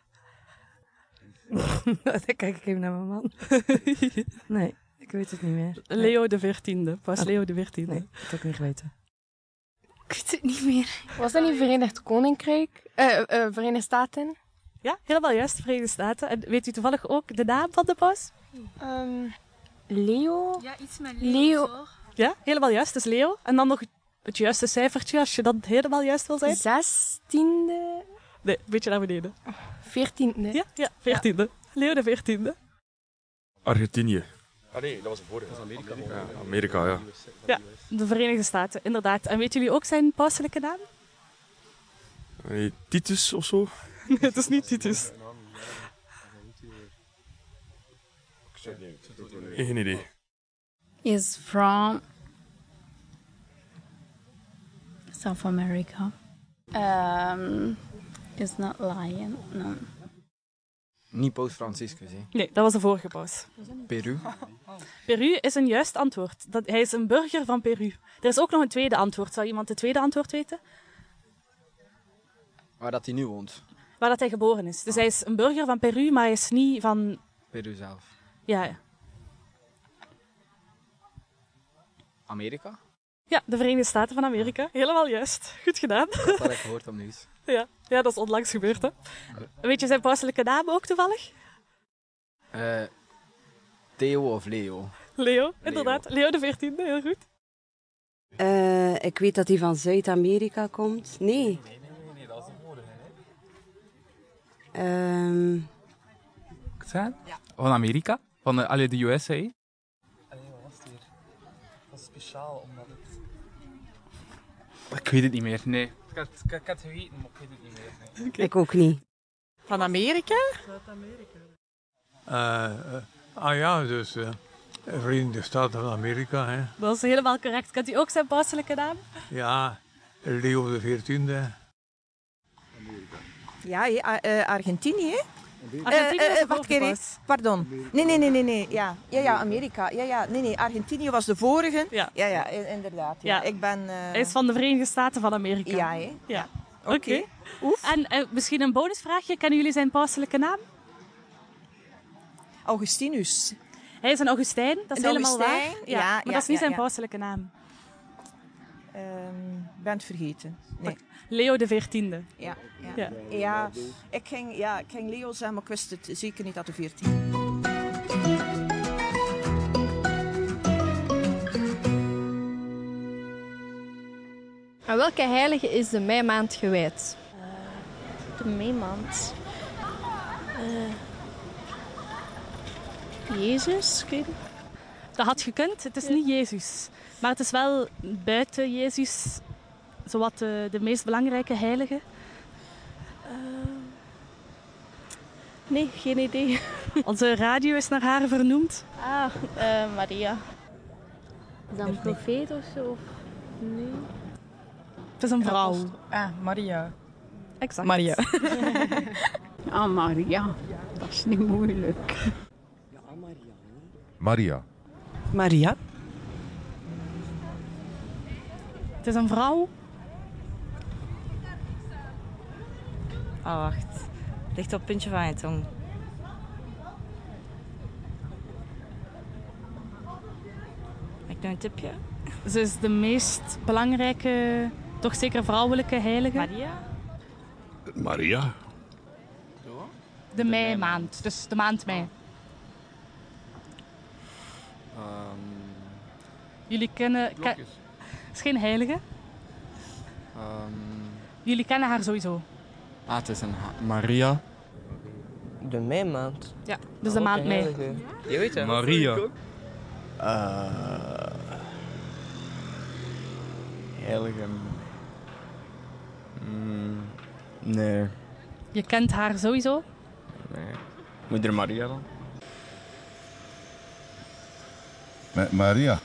Speaker 12: Dan kijk ik even naar mijn man. Nee, ik weet het niet meer.
Speaker 17: Leo de veertiende. Paus
Speaker 12: Oh.
Speaker 17: Leo de veertiende.
Speaker 12: Nee, dat heb ik niet geweten.
Speaker 13: Ik weet het niet meer. Was dat niet Verenigd Koninkrijk? Eh, uh, uh, Verenigde Staten?
Speaker 17: Ja, helemaal juist, Verenigde Staten. En weet u toevallig ook de naam van de paus?
Speaker 13: Um, Leo?
Speaker 14: Ja, iets met
Speaker 13: Leo.
Speaker 14: Leo.
Speaker 17: Ja, helemaal juist, dus Leo. En dan nog het juiste cijfertje, als je dat helemaal juist wil zijn.
Speaker 13: Zestiende?
Speaker 17: Nee, een beetje naar beneden.
Speaker 13: Veertiende?
Speaker 17: Ja, ja, veertiende. Ja. Leo de veertiende.
Speaker 19: Argentinië.
Speaker 20: Ah nee, dat was de vorige. Dat is Amerika.
Speaker 19: Ja, Amerika, ja.
Speaker 17: Ja, de Verenigde Staten, inderdaad. En weten jullie ook zijn pauselijke naam?
Speaker 19: Nee, Titus of zo?
Speaker 17: Nee, het is niet Titus.
Speaker 19: Geen idee.
Speaker 22: Is from South America. Um, is not lion, no.
Speaker 10: Niet Paus Franciscus, hè?
Speaker 17: Nee, dat was de vorige paus.
Speaker 10: Peru.
Speaker 17: Peru is een juist antwoord. Dat, hij is een burger van Peru. Er is ook nog een tweede antwoord. Zou iemand het tweede antwoord weten?
Speaker 10: Waar dat hij nu woont.
Speaker 17: Waar dat hij geboren is. Dus hij is een burger van Peru, maar hij is niet van...
Speaker 10: Peru zelf.
Speaker 17: Ja,
Speaker 10: Amerika?
Speaker 17: ja, de Verenigde Staten van Amerika. Helemaal juist. Goed gedaan.
Speaker 10: Dat had ik gehoord op nieuws.
Speaker 17: Ja, ja, dat is onlangs gebeurd, hè. Weet je zijn pauselijke naam ook toevallig?
Speaker 10: Uh, Theo of Leo?
Speaker 17: Leo, inderdaad. Leo de veertiende, heel goed.
Speaker 25: Uh, ik weet dat hij van Zuid-Amerika komt. Nee.
Speaker 4: Nee, nee, nee, nee, dat is de vorige.
Speaker 25: Um...
Speaker 4: Zijn? Ja. Van Amerika? Van de, allee, de U S A?
Speaker 27: Allee, wat was het hier? Dat is speciaal, omdat het...
Speaker 4: Ik weet het niet meer, nee. Ik had, ik, ik had het geweten, maar ik weet het niet meer. Nee.
Speaker 25: Okay. Ik ook niet.
Speaker 6: Van Amerika?
Speaker 12: Zuid-Amerika.
Speaker 24: Uh, uh, ah ja, dus uh, Verenigde Staten van Amerika. Hè.
Speaker 17: Dat is helemaal correct. Kent u ook zijn pauselijke naam?
Speaker 24: Ja, Leo de veertiende.
Speaker 21: Ja, uh, Argentinië.
Speaker 17: Argentinië
Speaker 21: uh, uh,
Speaker 17: is
Speaker 21: wacht even, pardon. Nee, nee, nee, nee, nee. Ja, ja, ja, Amerika. Ja, ja, nee, nee, Argentinië was de vorige.
Speaker 17: Ja,
Speaker 21: ja, ja inderdaad. Ja.
Speaker 17: Ja.
Speaker 21: Ik ben... Uh...
Speaker 17: Hij is van de Verenigde Staten van Amerika.
Speaker 21: Ja, hè?
Speaker 17: Ja.
Speaker 21: Oké.
Speaker 17: Okay. En uh, misschien een bonusvraagje. Kennen jullie zijn pauselijke naam?
Speaker 21: Augustinus.
Speaker 17: Hij is een Augustijn, dat is
Speaker 21: een
Speaker 17: helemaal
Speaker 21: Augustijn?
Speaker 17: waar. Ja,
Speaker 21: ja,
Speaker 17: maar
Speaker 21: ja,
Speaker 17: dat is niet
Speaker 21: ja,
Speaker 17: zijn
Speaker 21: ja.
Speaker 17: pauselijke naam.
Speaker 21: Um, ben het vergeten. Nee.
Speaker 3: Leo de veertiende.
Speaker 21: Ja, ja.
Speaker 3: Ja.
Speaker 21: Ja, ik ging, ja, ik ging Leo zeggen, maar ik wist het zeker niet dat de veertiende.
Speaker 26: Aan welke heilige is de meimaand gewijd?
Speaker 22: Uh, de meimaand. Uh, Jezus, ik weet niet.
Speaker 3: Dat had gekund. Het is ja. niet Jezus. Maar het is wel buiten Jezus zowat de, de meest belangrijke heilige.
Speaker 22: Uh, nee, geen idee.
Speaker 3: Onze radio is naar haar vernoemd.
Speaker 22: Ah, uh, Maria. Is dat een profeet of zo? Of... Nee.
Speaker 3: Het is een vrouw.
Speaker 1: Ah, Maria.
Speaker 3: Exact.
Speaker 1: Maria.
Speaker 2: Ah, Maria. Dat is niet moeilijk.
Speaker 5: Maria.
Speaker 21: Maria.
Speaker 3: Het is een vrouw.
Speaker 12: Oh, wacht. Ligt op het puntje van je tong. Heb ik nog een tipje?
Speaker 3: Ze is de meest belangrijke, toch zeker vrouwelijke heilige.
Speaker 12: Maria?
Speaker 5: Maria.
Speaker 3: De meimaand, dus de maand mei.
Speaker 10: Um,
Speaker 3: Jullie kennen... Ke- het is geen heilige.
Speaker 10: Um,
Speaker 3: Jullie kennen haar sowieso.
Speaker 10: ah, het is een ha- Maria.
Speaker 9: De meimaand?
Speaker 3: Ja, dus de maand mei.
Speaker 9: Je weet het.
Speaker 5: Maria.
Speaker 9: Uh, heilige... Mm, nee.
Speaker 3: Je kent haar sowieso?
Speaker 9: Nee. Moeder Maria dan?
Speaker 5: Met Maria.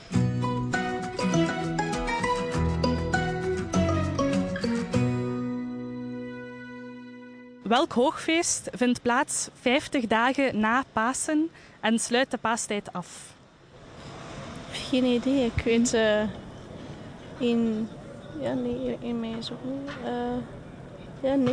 Speaker 3: Welk hoogfeest vindt plaats vijftig dagen na Pasen en sluit de paastijd af?
Speaker 22: Geen idee. Ik weet uh, in... Ja, nee, in mei zo goed. Uh, ja, nee.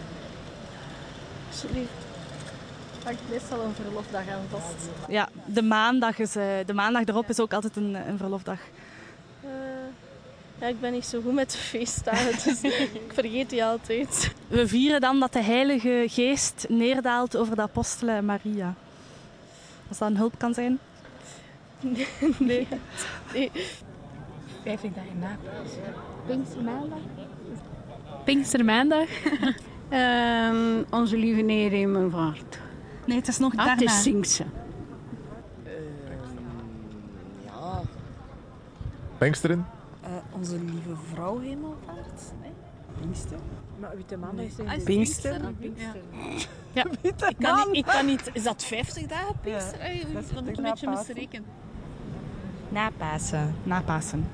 Speaker 22: Sorry.
Speaker 13: Hangt meestal een verlofdag aan vast.
Speaker 3: Ja, de maandag, is, uh, de maandag erop is ook altijd een, een verlofdag.
Speaker 22: Uh, ja, ik ben niet zo goed met de feestdagen, dus ik vergeet die altijd.
Speaker 3: We vieren dan dat de Heilige Geest neerdaalt over de apostelen en Maria. Als dat een hulp kan zijn?
Speaker 22: Nee. nee. nee.
Speaker 13: Vijftig dagen na
Speaker 22: Pinkstermaandag.
Speaker 13: Pinkstermaandag.
Speaker 2: um, onze lieve Neer Hemelvaart.
Speaker 3: Nee, het is nog
Speaker 2: ah,
Speaker 3: daarna.
Speaker 2: Het is Sinkse.
Speaker 9: Uh, ja.
Speaker 5: Pinksteren?
Speaker 12: Uh, onze lieve vrouw Hemelvaart. Nee?
Speaker 21: Pinkster.
Speaker 12: Maar Witte Maandag is
Speaker 21: Ah,
Speaker 12: Pinkster.
Speaker 21: Pinkster.
Speaker 3: Ja.
Speaker 12: Ik kan, niet, ik kan niet... Is dat vijftig dagen Pinkster?
Speaker 21: Ja.
Speaker 12: Hey,
Speaker 21: dat is
Speaker 12: dan moet
Speaker 21: een beetje
Speaker 12: misrekenen. Na Pasen.
Speaker 3: Na Pasen.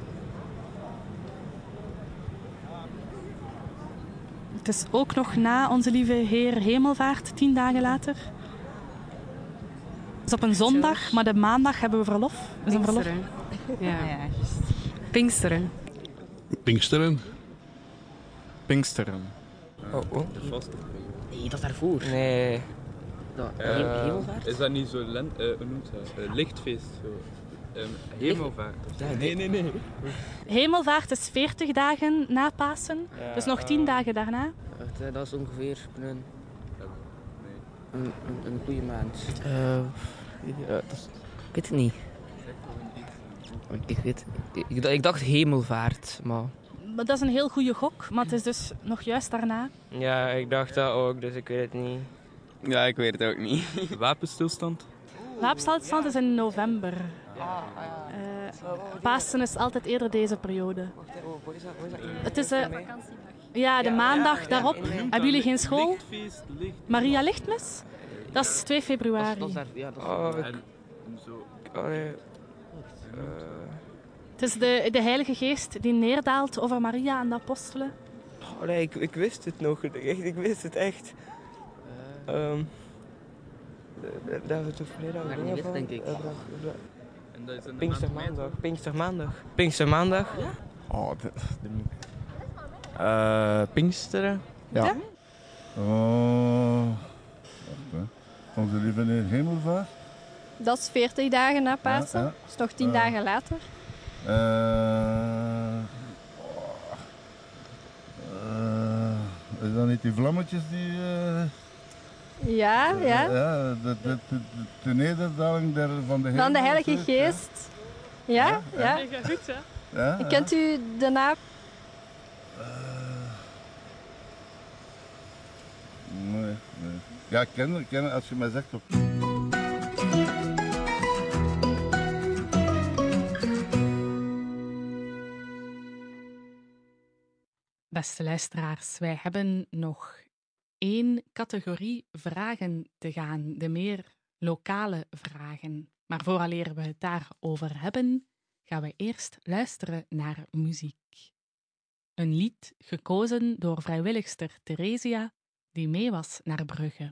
Speaker 3: Het is ook nog na Onze Lieve Heer Hemelvaart, tien dagen later. Het is op een zondag, maar de maandag hebben we verlof. Is een verlof.
Speaker 2: Ja, ja. Pinksteren.
Speaker 5: Pinksteren.
Speaker 10: Pinksteren.
Speaker 9: Oh, oh. De vaste.
Speaker 12: Nee, dat is daarvoor.
Speaker 9: Nee.
Speaker 12: Dat,
Speaker 9: Uh,
Speaker 12: Hemelvaart?
Speaker 20: Is dat niet zo lent, uh, hoe noemt dat? Uh, lichtfeest? Zo. Um, hemelvaart? Of
Speaker 9: ja, nee, nee, nee.
Speaker 3: Hemelvaart is veertig dagen na Pasen,
Speaker 9: Ja,
Speaker 3: dus nog tien
Speaker 9: uh,
Speaker 3: dagen daarna.
Speaker 9: Wacht, dat is ongeveer een, een, een, een goede maand. Uh, ja, dat is, ik weet het niet. Ik, weet, ik, ik dacht hemelvaart, maar...
Speaker 3: Maar dat is een heel goede gok, maar het is dus nog juist daarna.
Speaker 9: Ja, ik dacht dat ook, dus ik weet het niet.
Speaker 10: Ja, ik weet het ook niet.
Speaker 20: Wapenstilstand?
Speaker 3: Wapenstilstand is in november. Uh, Pasen is altijd eerder deze periode. Het is uh, ja, de maandag daarop. Hebben jullie geen school? Maria Lichtmis? Dat is twee februari.
Speaker 9: Dat is, dat is daar, ja, dat is oh, ik, oh, nee. uh,
Speaker 3: Het is de, de Heilige Geest die neerdaalt over Maria en de apostelen.
Speaker 9: Oh nee, ik, ik wist het nog. Echt, ik wist het echt. Uh, um, daar hebben we toch vrijdag dingen van? Denk ik. Uh,
Speaker 20: En dat is een
Speaker 9: Pinkstermaandag. Pinkstermaandag. Pinkstermaandag. Ja?
Speaker 5: Oh, de, de...
Speaker 9: Uh, Pinksteren.
Speaker 5: Ja. ja? Oh, wacht, hè. Onze Lieve Heer Hemelvaart.
Speaker 26: Dat is veertig dagen na Pasen.
Speaker 5: Ja, ja.
Speaker 26: Dat is nog tien
Speaker 5: uh,
Speaker 26: dagen later.
Speaker 5: Uh, Is dat niet die vlammetjes die... Uh,
Speaker 1: ja,
Speaker 5: uh,
Speaker 1: ja.
Speaker 5: Ja, de, de, de, de nederdaling der, van de Heilige,
Speaker 1: van de Heilige
Speaker 5: Geest.
Speaker 1: Geest. Ja, ja. ja.
Speaker 14: ja. Goed, hè?
Speaker 5: Ja, ja.
Speaker 1: Kent u de naam?
Speaker 5: Uh, nee, nee. Ja, ik ken het, ken het als je mij zegt. Op...
Speaker 3: Beste luisteraars, wij hebben nog één categorie vragen te gaan, de meer lokale vragen. Maar vooraleer we het daarover hebben, gaan we eerst luisteren naar muziek. Een lied gekozen door vrijwilligster Theresia, die mee was naar Brugge.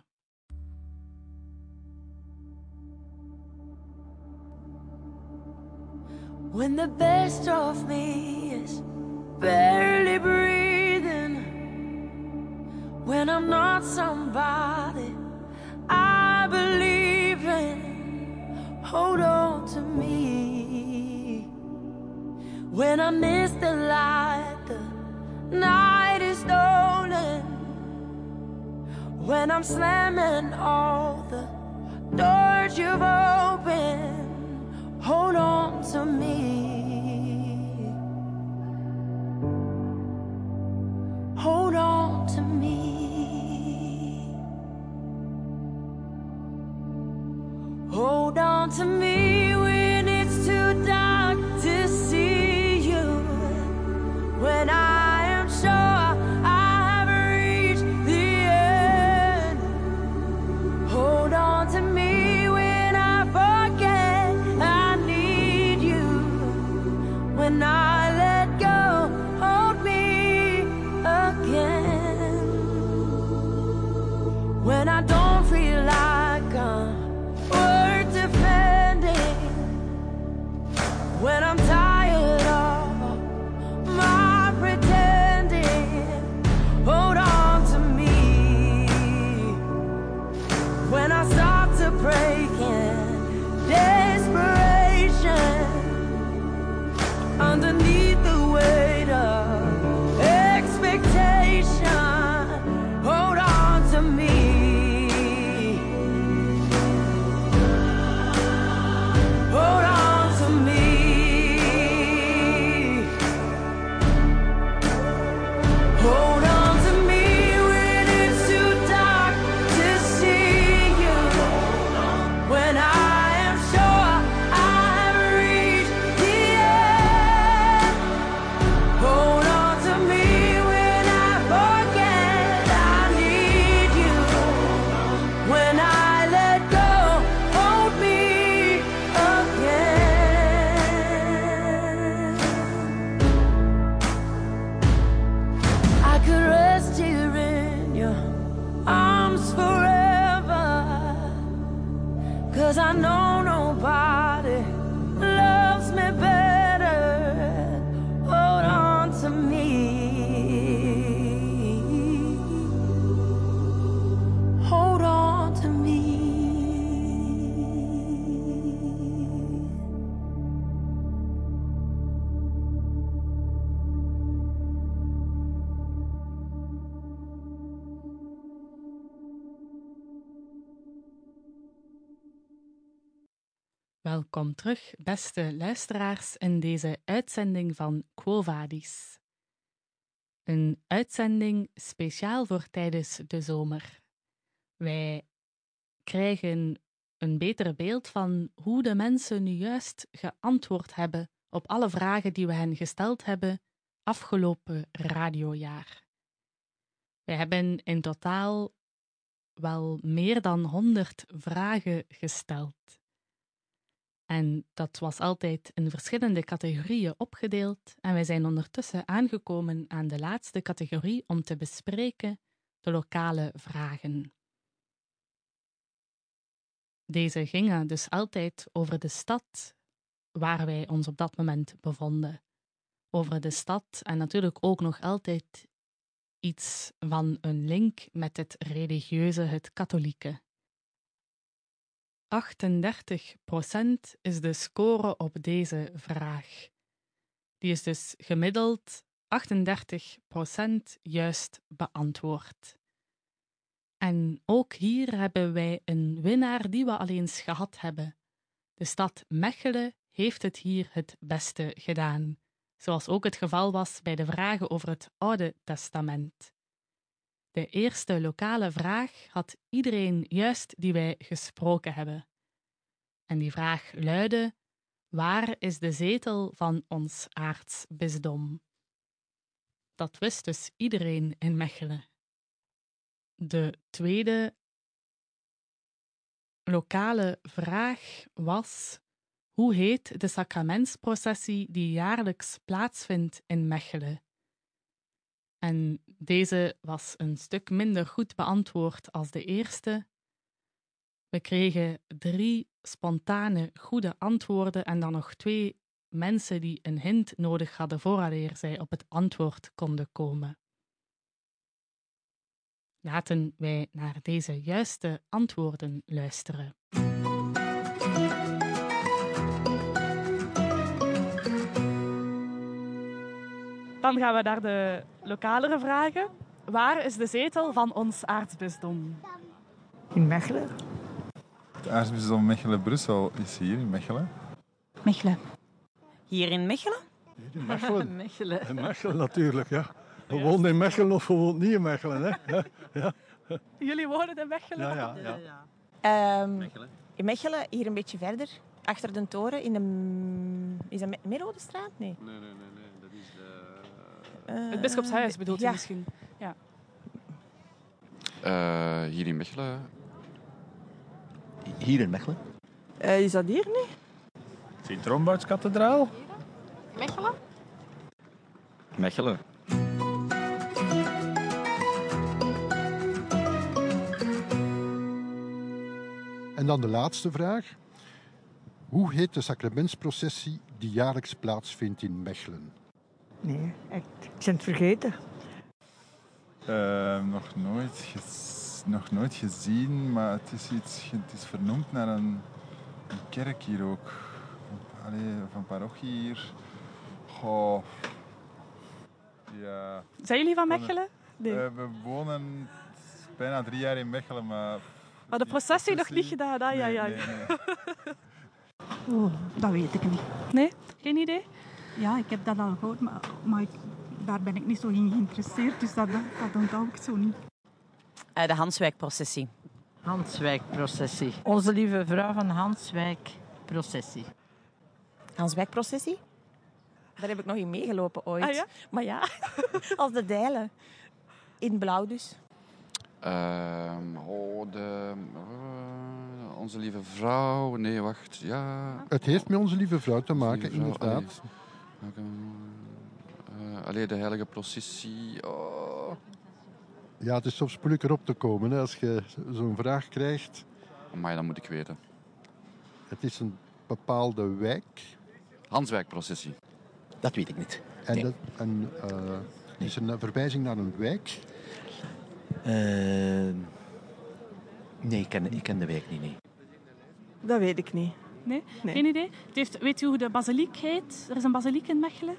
Speaker 7: When the best of me is barely breathing, when I'm not somebody I believe in, hold on to me. When I miss the light, the night is stolen, when I'm slamming all the doors you've opened, hold on to me. Hold on to me. Hold on to me when it's too dark to see you. When I am sure I've reached the end. Hold on to me when I forget I need you. When I let go, hold me again. When I don't feel like I'm worth defending, when I'm tired of my pretending, hold on to me. When I start to break in desperation, underneath the weight of expectation, hold on to me. Hold on to me. Hold on to me when it's too dark to see you. When I am sure I've reached the end. Hold on to me when I forget I need you. When I let go, hold me again. I could rest here in your arms forever, 'cause I know nobody loves me better. Hold on to me. Hold on to me.
Speaker 3: Welkom terug, beste luisteraars, in deze uitzending van Quo Vadis. Een uitzending speciaal voor tijdens de zomer. Wij krijgen een beter beeld van hoe de mensen nu juist geantwoord hebben op alle vragen die we hen gesteld hebben afgelopen radiojaar. Wij hebben in totaal wel meer dan honderd vragen gesteld. En dat was altijd in verschillende categorieën opgedeeld en wij zijn ondertussen aangekomen aan de laatste categorie om te bespreken, de lokale vragen. Deze gingen dus altijd over de stad waar wij ons op dat moment bevonden. Over de stad en natuurlijk ook nog altijd iets van een link met het religieuze, het katholieke. achtendertig procent is de score op deze vraag. Die is dus gemiddeld achtendertig procent juist beantwoord. En ook hier hebben wij een winnaar die we al eens gehad hebben. De stad Mechelen heeft het hier het beste gedaan, zoals ook het geval was bij de vragen over het Oude Testament. De eerste lokale vraag had iedereen juist die wij gesproken hebben. En die vraag luidde: waar is de zetel van ons aartsbisdom? Dat wist dus iedereen in Mechelen. De tweede lokale vraag was: hoe heet de sacramentsprocessie die jaarlijks plaatsvindt in Mechelen? En deze was een stuk minder goed beantwoord als de eerste. We kregen drie spontane goede antwoorden en dan nog twee mensen die een hint nodig hadden vooraleer zij op het antwoord konden komen. Laten wij naar deze juiste antwoorden luisteren. Dan gaan we naar de lokalere vragen. Waar is de zetel van ons aartsbisdom?
Speaker 8: In Mechelen.
Speaker 11: Het aartsbisdom Mechelen-Brussel is hier in Mechelen.
Speaker 15: Mechelen.
Speaker 21: Hier in Mechelen?
Speaker 8: In Mechelen.
Speaker 21: Mechelen.
Speaker 8: In Mechelen natuurlijk, ja. We wonen in Mechelen of we wonen niet in Mechelen, hè. Ja.
Speaker 3: Jullie wonen in Mechelen?
Speaker 8: Ja, ja, ja.
Speaker 21: Um, in Mechelen, hier een beetje verder, achter de toren, in de... Is dat Me- Merodestraat? Nee.
Speaker 10: Nee, nee, nee, nee. Dat is de...
Speaker 21: Uh,
Speaker 3: Het Bisschopshuis bedoelt
Speaker 21: ja.
Speaker 3: u misschien? Ja.
Speaker 10: Uh, hier in Mechelen.
Speaker 16: Hier in Mechelen?
Speaker 8: Uh, is dat hier niet?
Speaker 11: Sint-Romboudskathedraal.
Speaker 13: Mechelen?
Speaker 10: Mechelen.
Speaker 18: En dan de laatste vraag. Hoe heet de sacramentsprocessie die jaarlijks plaatsvindt in Mechelen?
Speaker 8: Nee, ik, ik ben het vergeten.
Speaker 11: Uh, nog, nooit ges- nog nooit gezien, maar het is, iets, het is vernoemd naar een, een kerk hier ook. Allee, van parochie hier. Goh. Ja.
Speaker 3: Zijn jullie van Mechelen? Nee.
Speaker 11: Uh, we wonen bijna drie jaar in Mechelen, maar...
Speaker 3: Maar de processie nog niet gedaan, ah, ja,
Speaker 11: Nee,
Speaker 3: ja.
Speaker 11: nee, nee.
Speaker 15: Oh, dat weet ik niet.
Speaker 3: Nee? Geen idee?
Speaker 15: Ja, ik heb dat al gehoord, maar, maar ik, daar ben ik niet zo in geïnteresseerd, dus dat, dat onthoud ik zo niet.
Speaker 21: Uh, de Hanswijkprocessie.
Speaker 15: Hanswijkprocessie. Onze lieve vrouw van Hanswijkprocessie.
Speaker 21: Hanswijkprocessie? Daar heb ik nog in meegelopen ooit.
Speaker 3: Ah, ja?
Speaker 21: Maar ja, als de Dijlen. In blauw dus.
Speaker 10: Uh, oh, de, uh, onze lieve vrouw. Nee, wacht. Ja.
Speaker 18: Het heeft met onze lieve vrouw te maken,
Speaker 10: Lieve vrouw,
Speaker 18: inderdaad.
Speaker 10: Allee, uh, allee, de heilige processie. Oh.
Speaker 18: Ja, het is soms moeilijker op te komen hè, als je zo'n vraag krijgt.
Speaker 10: Maar dat moet ik weten.
Speaker 18: Het is een bepaalde wijk.
Speaker 10: Hanswijkprocessie.
Speaker 16: Dat weet ik niet.
Speaker 18: En,
Speaker 16: Nee.
Speaker 18: dat, en uh, het is een verwijzing naar een wijk.
Speaker 16: Uh, nee, ik ken, ik ken de wijk niet, nee.
Speaker 8: Dat weet ik niet.
Speaker 3: Nee?
Speaker 8: Nee.
Speaker 3: Geen idee? Het heeft, weet u hoe de basiliek heet? Er is een basiliek in Mechelen.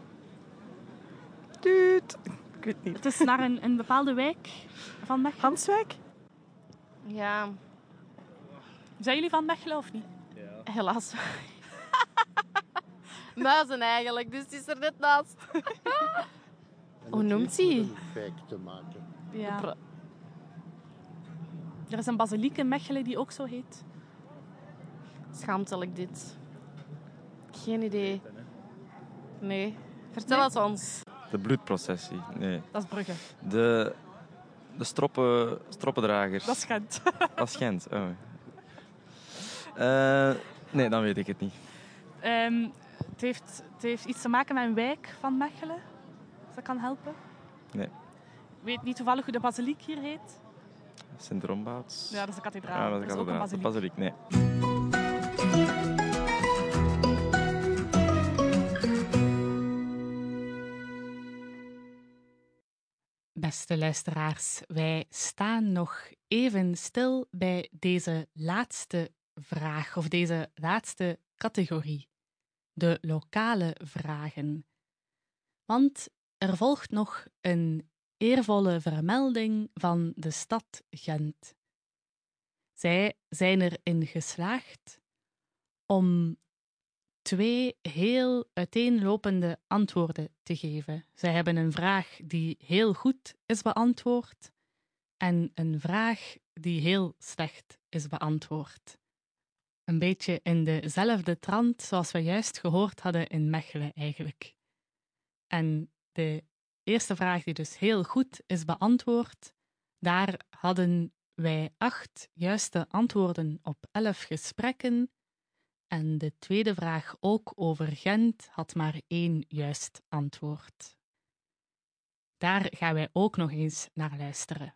Speaker 8: Tuut. Ik weet niet.
Speaker 3: Het is naar een, een bepaalde wijk van Mechelen.
Speaker 8: Hanswijk?
Speaker 13: Ja,
Speaker 3: Zijn jullie van Mechelen of niet?
Speaker 13: helaas. Muizen eigenlijk, dus het is er net naast. Hoe noemt hij?
Speaker 18: Een wijk te maken.
Speaker 3: Ja. Er is een basiliek in Mechelen die ook zo heet.
Speaker 13: Schaamtelijk dit. Geen idee. Nee. Vertel
Speaker 3: Nee?
Speaker 13: het ons.
Speaker 19: De bloedprocessie, nee.
Speaker 3: Dat is Brugge.
Speaker 19: De, de stroppen, stroppendragers.
Speaker 3: Dat is Gent.
Speaker 19: Dat is Gent, oh. Uh, nee, dan weet ik het niet.
Speaker 3: Um, het, heeft, het heeft iets te maken met een wijk van Mechelen. Als dat kan helpen.
Speaker 19: Nee.
Speaker 3: Ik weet niet toevallig hoe de basiliek hier heet.
Speaker 19: Sint-Rombouts.
Speaker 3: Ja, dat is de kathedraal.
Speaker 19: Ja, dat is
Speaker 3: Dat
Speaker 19: de
Speaker 3: is ook een
Speaker 19: kathedraal. De
Speaker 3: basiliek.
Speaker 19: basiliek, nee.
Speaker 3: Beste luisteraars, wij staan nog even stil bij deze laatste vraag, of deze laatste categorie. De lokale vragen. Want Er volgt nog een eervolle vermelding van de stad Gent. Zij zijn erin geslaagd om twee heel uiteenlopende antwoorden te geven. Zij hebben een vraag die heel goed is beantwoord en een vraag die heel slecht is beantwoord. Een beetje in dezelfde trant zoals we juist gehoord hadden in Mechelen eigenlijk. En de eerste vraag die dus heel goed is beantwoord, daar hadden wij acht juiste antwoorden op elf gesprekken. En de tweede vraag, ook over Gent, had maar één juist antwoord. Daar gaan wij ook nog eens naar luisteren.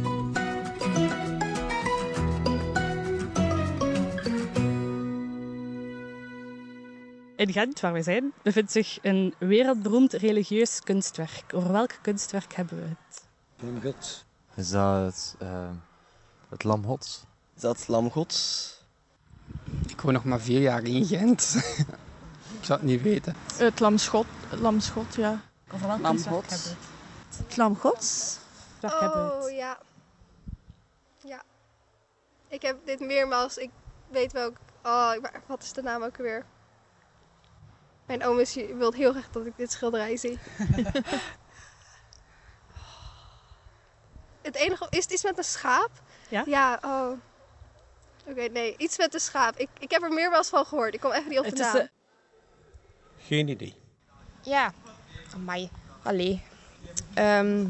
Speaker 3: In Gent, waar we zijn, bevindt zich een wereldberoemd religieus kunstwerk. Over welk kunstwerk hebben we het?
Speaker 4: Lam Gods. Is dat het, uh, het Lam Gods?
Speaker 9: Is dat het Lam Gods?
Speaker 6: Ik woon nog maar vier jaar in Gent. Ik zou het niet weten.
Speaker 14: Het Lam Schot, Lam Schot, ja.
Speaker 3: Over welk
Speaker 14: Lam
Speaker 3: kunstwerk
Speaker 14: Gods.
Speaker 3: hebben we het?
Speaker 14: Het Lam Gods?
Speaker 3: Waar hebben we het?
Speaker 17: Oh, ja. Ja. Ik heb dit meermaals... Ik weet welk... Oh, maar wat is de naam ook alweer? Mijn oom is, wil heel graag dat ik dit schilderij zie. Het enige... Is het iets met een schaap?
Speaker 3: Ja?
Speaker 17: Ja, oh... Oké, okay, nee. Iets met een schaap. Ik, ik heb er meermaals van gehoord. Ik kom echt niet op de
Speaker 14: Het is
Speaker 17: naam.
Speaker 14: de-
Speaker 4: Geen idee.
Speaker 13: Ja. Amai. Allee. Ehm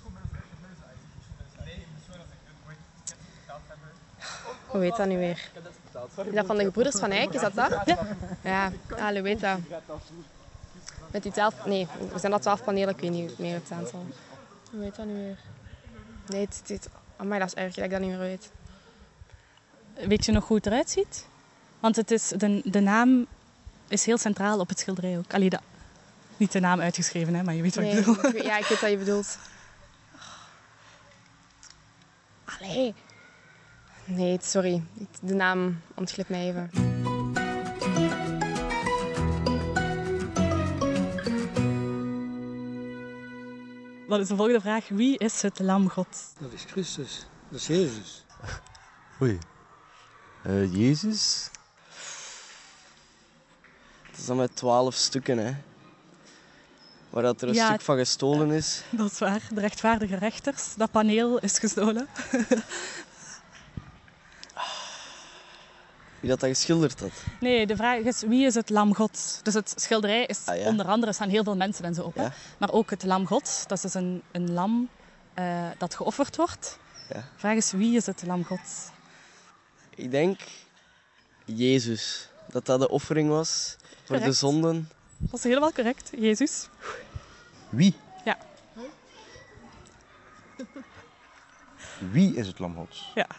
Speaker 13: Hoe weet dat nu weer? Is dat van de gebroeders van Eyck? Is dat dat? Ja. Ja, allee, weet dat. Met die twaalf... Nee, er zijn dat twaalf panelen. Ik weet niet meer het aantal. Hoe weet dat nu weer? Nee, het... het amai, dat is erg dat ik dat niet meer weet.
Speaker 3: Weet je nog hoe het eruit ziet? Want het is, de, de naam is heel centraal op het schilderij ook. Allee, dat, niet de naam uitgeschreven, hè, maar je weet wat
Speaker 13: Nee,
Speaker 3: ik bedoel.
Speaker 13: ik weet- ja, ik weet wat je bedoelt. Allee. Nee, sorry. De naam ontglipt mij even.
Speaker 3: Dan is de volgende vraag. Wie is het lam God?
Speaker 4: Dat is Christus. Dat is Jezus. Oei. Uh, Jezus?
Speaker 9: Het is dan met twaalf stukken, hè. Waar dat er een
Speaker 3: Ja,
Speaker 9: stuk van gestolen is.
Speaker 3: Dat is waar. De rechtvaardige rechters. Dat paneel is gestolen.
Speaker 9: Wie dat, dat geschilderd had.
Speaker 3: Nee, de vraag is wie is het lam God? Dus het schilderij is
Speaker 9: Ah, ja.
Speaker 3: onder andere, er staan heel veel mensen en zo op. Hè?
Speaker 9: Ja.
Speaker 3: Maar ook het lam God. Dat is dus een, een lam uh, dat geofferd wordt.
Speaker 9: Ja.
Speaker 3: De vraag is wie is het lam God?
Speaker 9: Ik denk Jezus. Dat dat de offering was voor de
Speaker 3: Correct.
Speaker 9: zonden.
Speaker 3: Dat is helemaal correct. Jezus.
Speaker 4: Wie?
Speaker 3: Ja.
Speaker 4: Wie is het Lam Gods?
Speaker 3: Ja.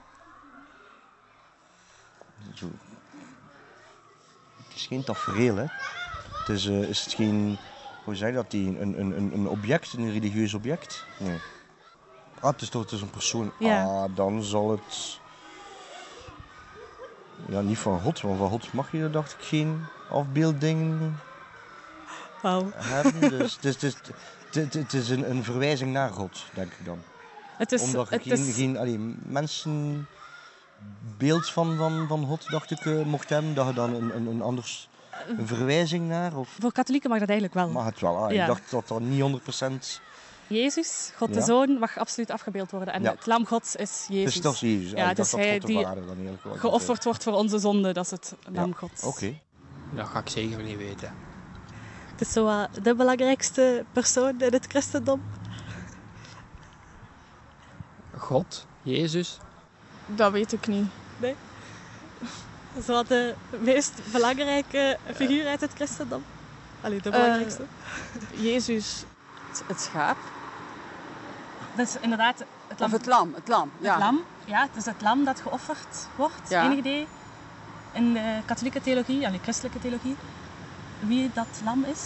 Speaker 4: Zo. Het is geen tafereel, hè. Het is, uh, is het geen... Hoe zeg je dat? Die, een, een, een object, een religieus object? Nee. Ah, het is toch het is een persoon.
Speaker 3: Ja.
Speaker 4: Ah, dan zal het... Ja, niet van God, want van God mag je, dacht ik, geen afbeelding
Speaker 3: Wauw.
Speaker 4: hebben. Dus het is, het is, het, het is een, een verwijzing naar God, denk ik dan.
Speaker 3: Het is,
Speaker 4: Omdat je
Speaker 3: het
Speaker 4: geen,
Speaker 3: is...
Speaker 4: geen allee, mensenbeeld van, van, van God, dacht ik, uh, mocht hebben. Dat je dan een, een, een anders een verwijzing naar... Of...
Speaker 3: Voor katholieken mag dat eigenlijk wel.
Speaker 4: Mag het wel. Ah,
Speaker 3: Ja.
Speaker 4: Ik dacht dat dat niet honderd procent...
Speaker 3: Jezus, God de
Speaker 4: Ja.
Speaker 3: Zoon, mag absoluut afgebeeld worden. En
Speaker 4: Ja.
Speaker 3: het lam Gods is Jezus.
Speaker 4: Dus dat is Jezus. Ah,
Speaker 3: Ja,
Speaker 4: ik
Speaker 3: dus
Speaker 4: dacht dat
Speaker 3: hij
Speaker 4: God de
Speaker 3: die
Speaker 4: Vader dan eigenlijk was.
Speaker 3: geofferd wordt voor onze zonde, dat is het lam
Speaker 4: Ja.
Speaker 3: Gods.
Speaker 4: Oké. Okay.
Speaker 6: Dat ga ik zeker niet weten.
Speaker 3: Het is zo uh, de belangrijkste persoon in het christendom.
Speaker 6: God, Jezus.
Speaker 14: Dat weet ik niet.
Speaker 3: Nee. Dat is wel de meest belangrijke figuur uit het christendom. Allee, de belangrijkste.
Speaker 14: Uh, Jezus.
Speaker 2: Het, het schaap.
Speaker 3: Dat is inderdaad het lam.
Speaker 2: Of het lam, het lam. Ja.
Speaker 3: Het lam, ja, het is het lam dat geofferd wordt.
Speaker 2: Ja.
Speaker 3: Enig idee in de katholieke theologie, en de christelijke theologie, wie dat lam is?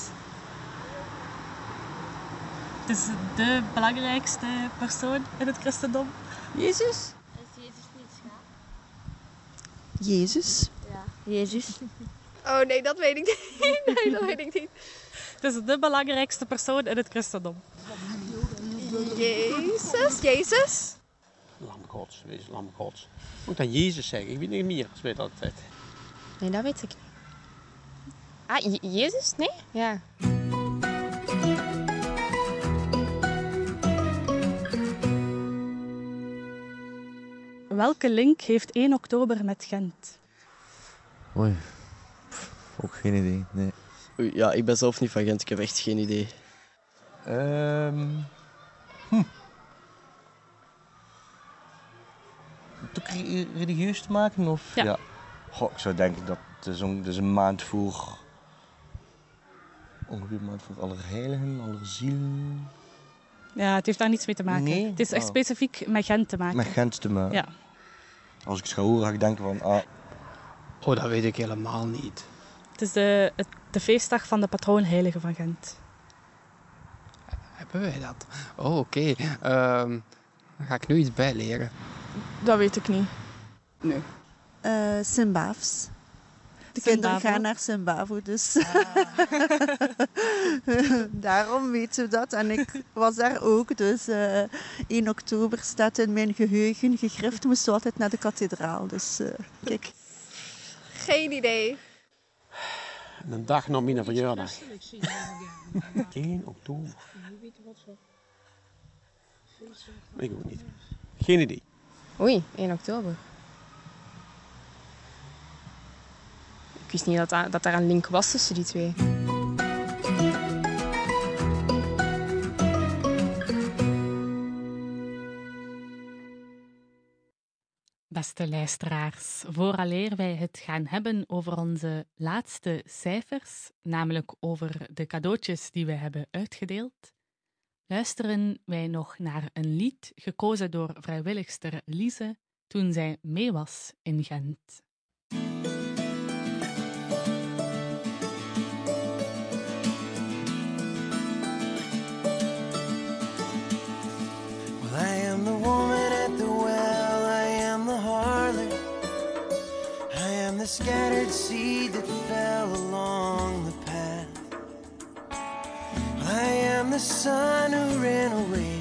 Speaker 3: Het is de belangrijkste persoon in het christendom.
Speaker 2: Jezus?
Speaker 26: Is Jezus niet schaap?
Speaker 12: Jezus?
Speaker 26: Ja. Jezus.
Speaker 17: Oh nee, dat weet ik niet. Nee, dat weet ik niet.
Speaker 3: Het is de belangrijkste persoon in het christendom.
Speaker 17: Jezus? Jezus?
Speaker 1: Lam Gods, wees lam Gods. Moet dan Jezus zeggen? Ik weet niet meer, als weet altijd.
Speaker 13: Nee, dat weet ik niet. Ah, Je- Jezus? Nee? Ja.
Speaker 3: Welke link heeft één oktober met Gent?
Speaker 20: Oei, Pff, ook geen idee, nee.
Speaker 22: Oei, ja, ik ben zelf niet van Gent, ik heb echt geen idee.
Speaker 4: Um, hm. Het ook re- religieus te maken? Of?
Speaker 3: Ja.
Speaker 4: Goh, ik zou denken dat het is, een, het is een maand voor... Ongeveer een maand voor Allerheiligen, Allerzielen...
Speaker 3: Ja, het heeft daar niets mee te maken.
Speaker 4: Nee?
Speaker 3: Het is echt
Speaker 4: Oh.
Speaker 3: specifiek met Gent te maken.
Speaker 4: Met Gent te maken.
Speaker 3: Ja.
Speaker 4: Als ik het ga horen, ga ik denken van... Ah,
Speaker 1: Oh, dat weet ik helemaal niet.
Speaker 3: Het is de, het, de feestdag van de patroonheilige van Gent.
Speaker 6: Hebben wij dat? Oh, oké. Ehm, dan ga ik nu iets bijleren.
Speaker 23: Dat weet ik niet.
Speaker 2: Nee.
Speaker 24: Uh, Sint-Baafs. De
Speaker 3: Sint-Bavo.
Speaker 24: kinderen gaan naar Sint-Bavo, dus daarom weten we dat. En ik was daar ook, dus uh, één oktober staat in mijn geheugen gegrift. We moesten altijd naar de kathedraal, dus uh, kijk.
Speaker 17: Geen idee.
Speaker 1: Een dag na mijn verjaardag. één oktober. Ik ook niet. Geen idee.
Speaker 13: Oei, één oktober. Ik wist niet dat, daar- dat daar een link was tussen die twee.
Speaker 3: Beste luisteraars, vooraleer wij het gaan hebben over onze laatste cijfers, namelijk over de cadeautjes die we hebben uitgedeeld, luisteren wij nog naar een lied gekozen door vrijwilligster Lise toen zij mee was in Gent.
Speaker 7: Well, I am the woman at the well, I am the harlot, I am the scattered seed that fell along the path. I am the son who ran away,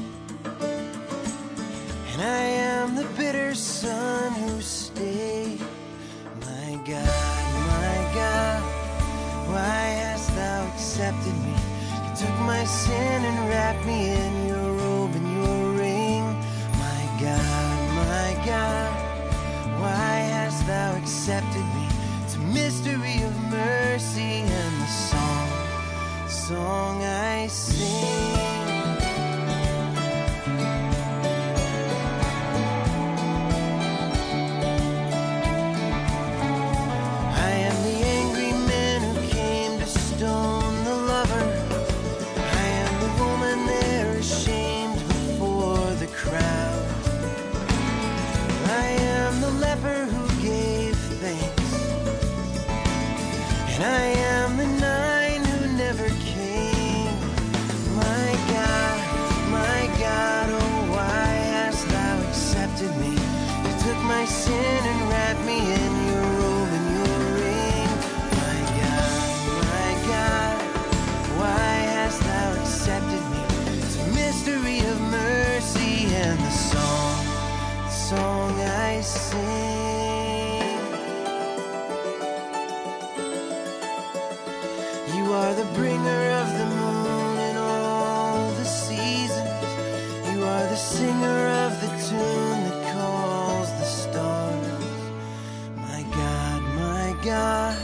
Speaker 7: and I am the bitter son who stayed. My God, my God, why hast thou accepted me? You took my sin and wrapped me in your robe and your ring. My God, my God, why hast thou accepted me? It's a mystery of mercy and the song, song I sing. I am the angry man who came to stone the lover. I am the woman there ashamed before the crowd. I am the leper who gave thanks, and I am the nine who never came. My God, my God, oh why hast thou accepted me? You took my sin and wrapped me in your robe and your ring. My God, my God, why hast thou accepted me? It's a mystery of mercy and the song, the song I sing. You are the bringer of the moon in all the seasons. You are the singer of the tune that calls the stars. My God, my God.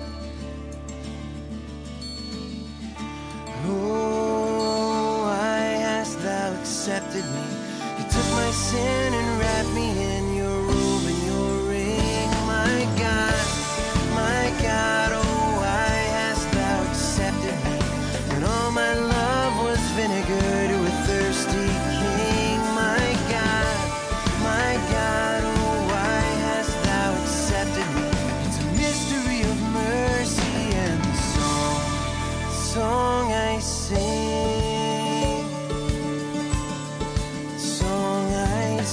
Speaker 7: Oh, why hast thou accepted me? You took my sin and wrapped me in your robe and your ring. My God, my God, oh, why hast thou accepted me? When all my love was vinegar to a thirsty king. My God, my God, oh, why hast thou accepted me? It's a mystery of mercy and the song, the song I sing, the song I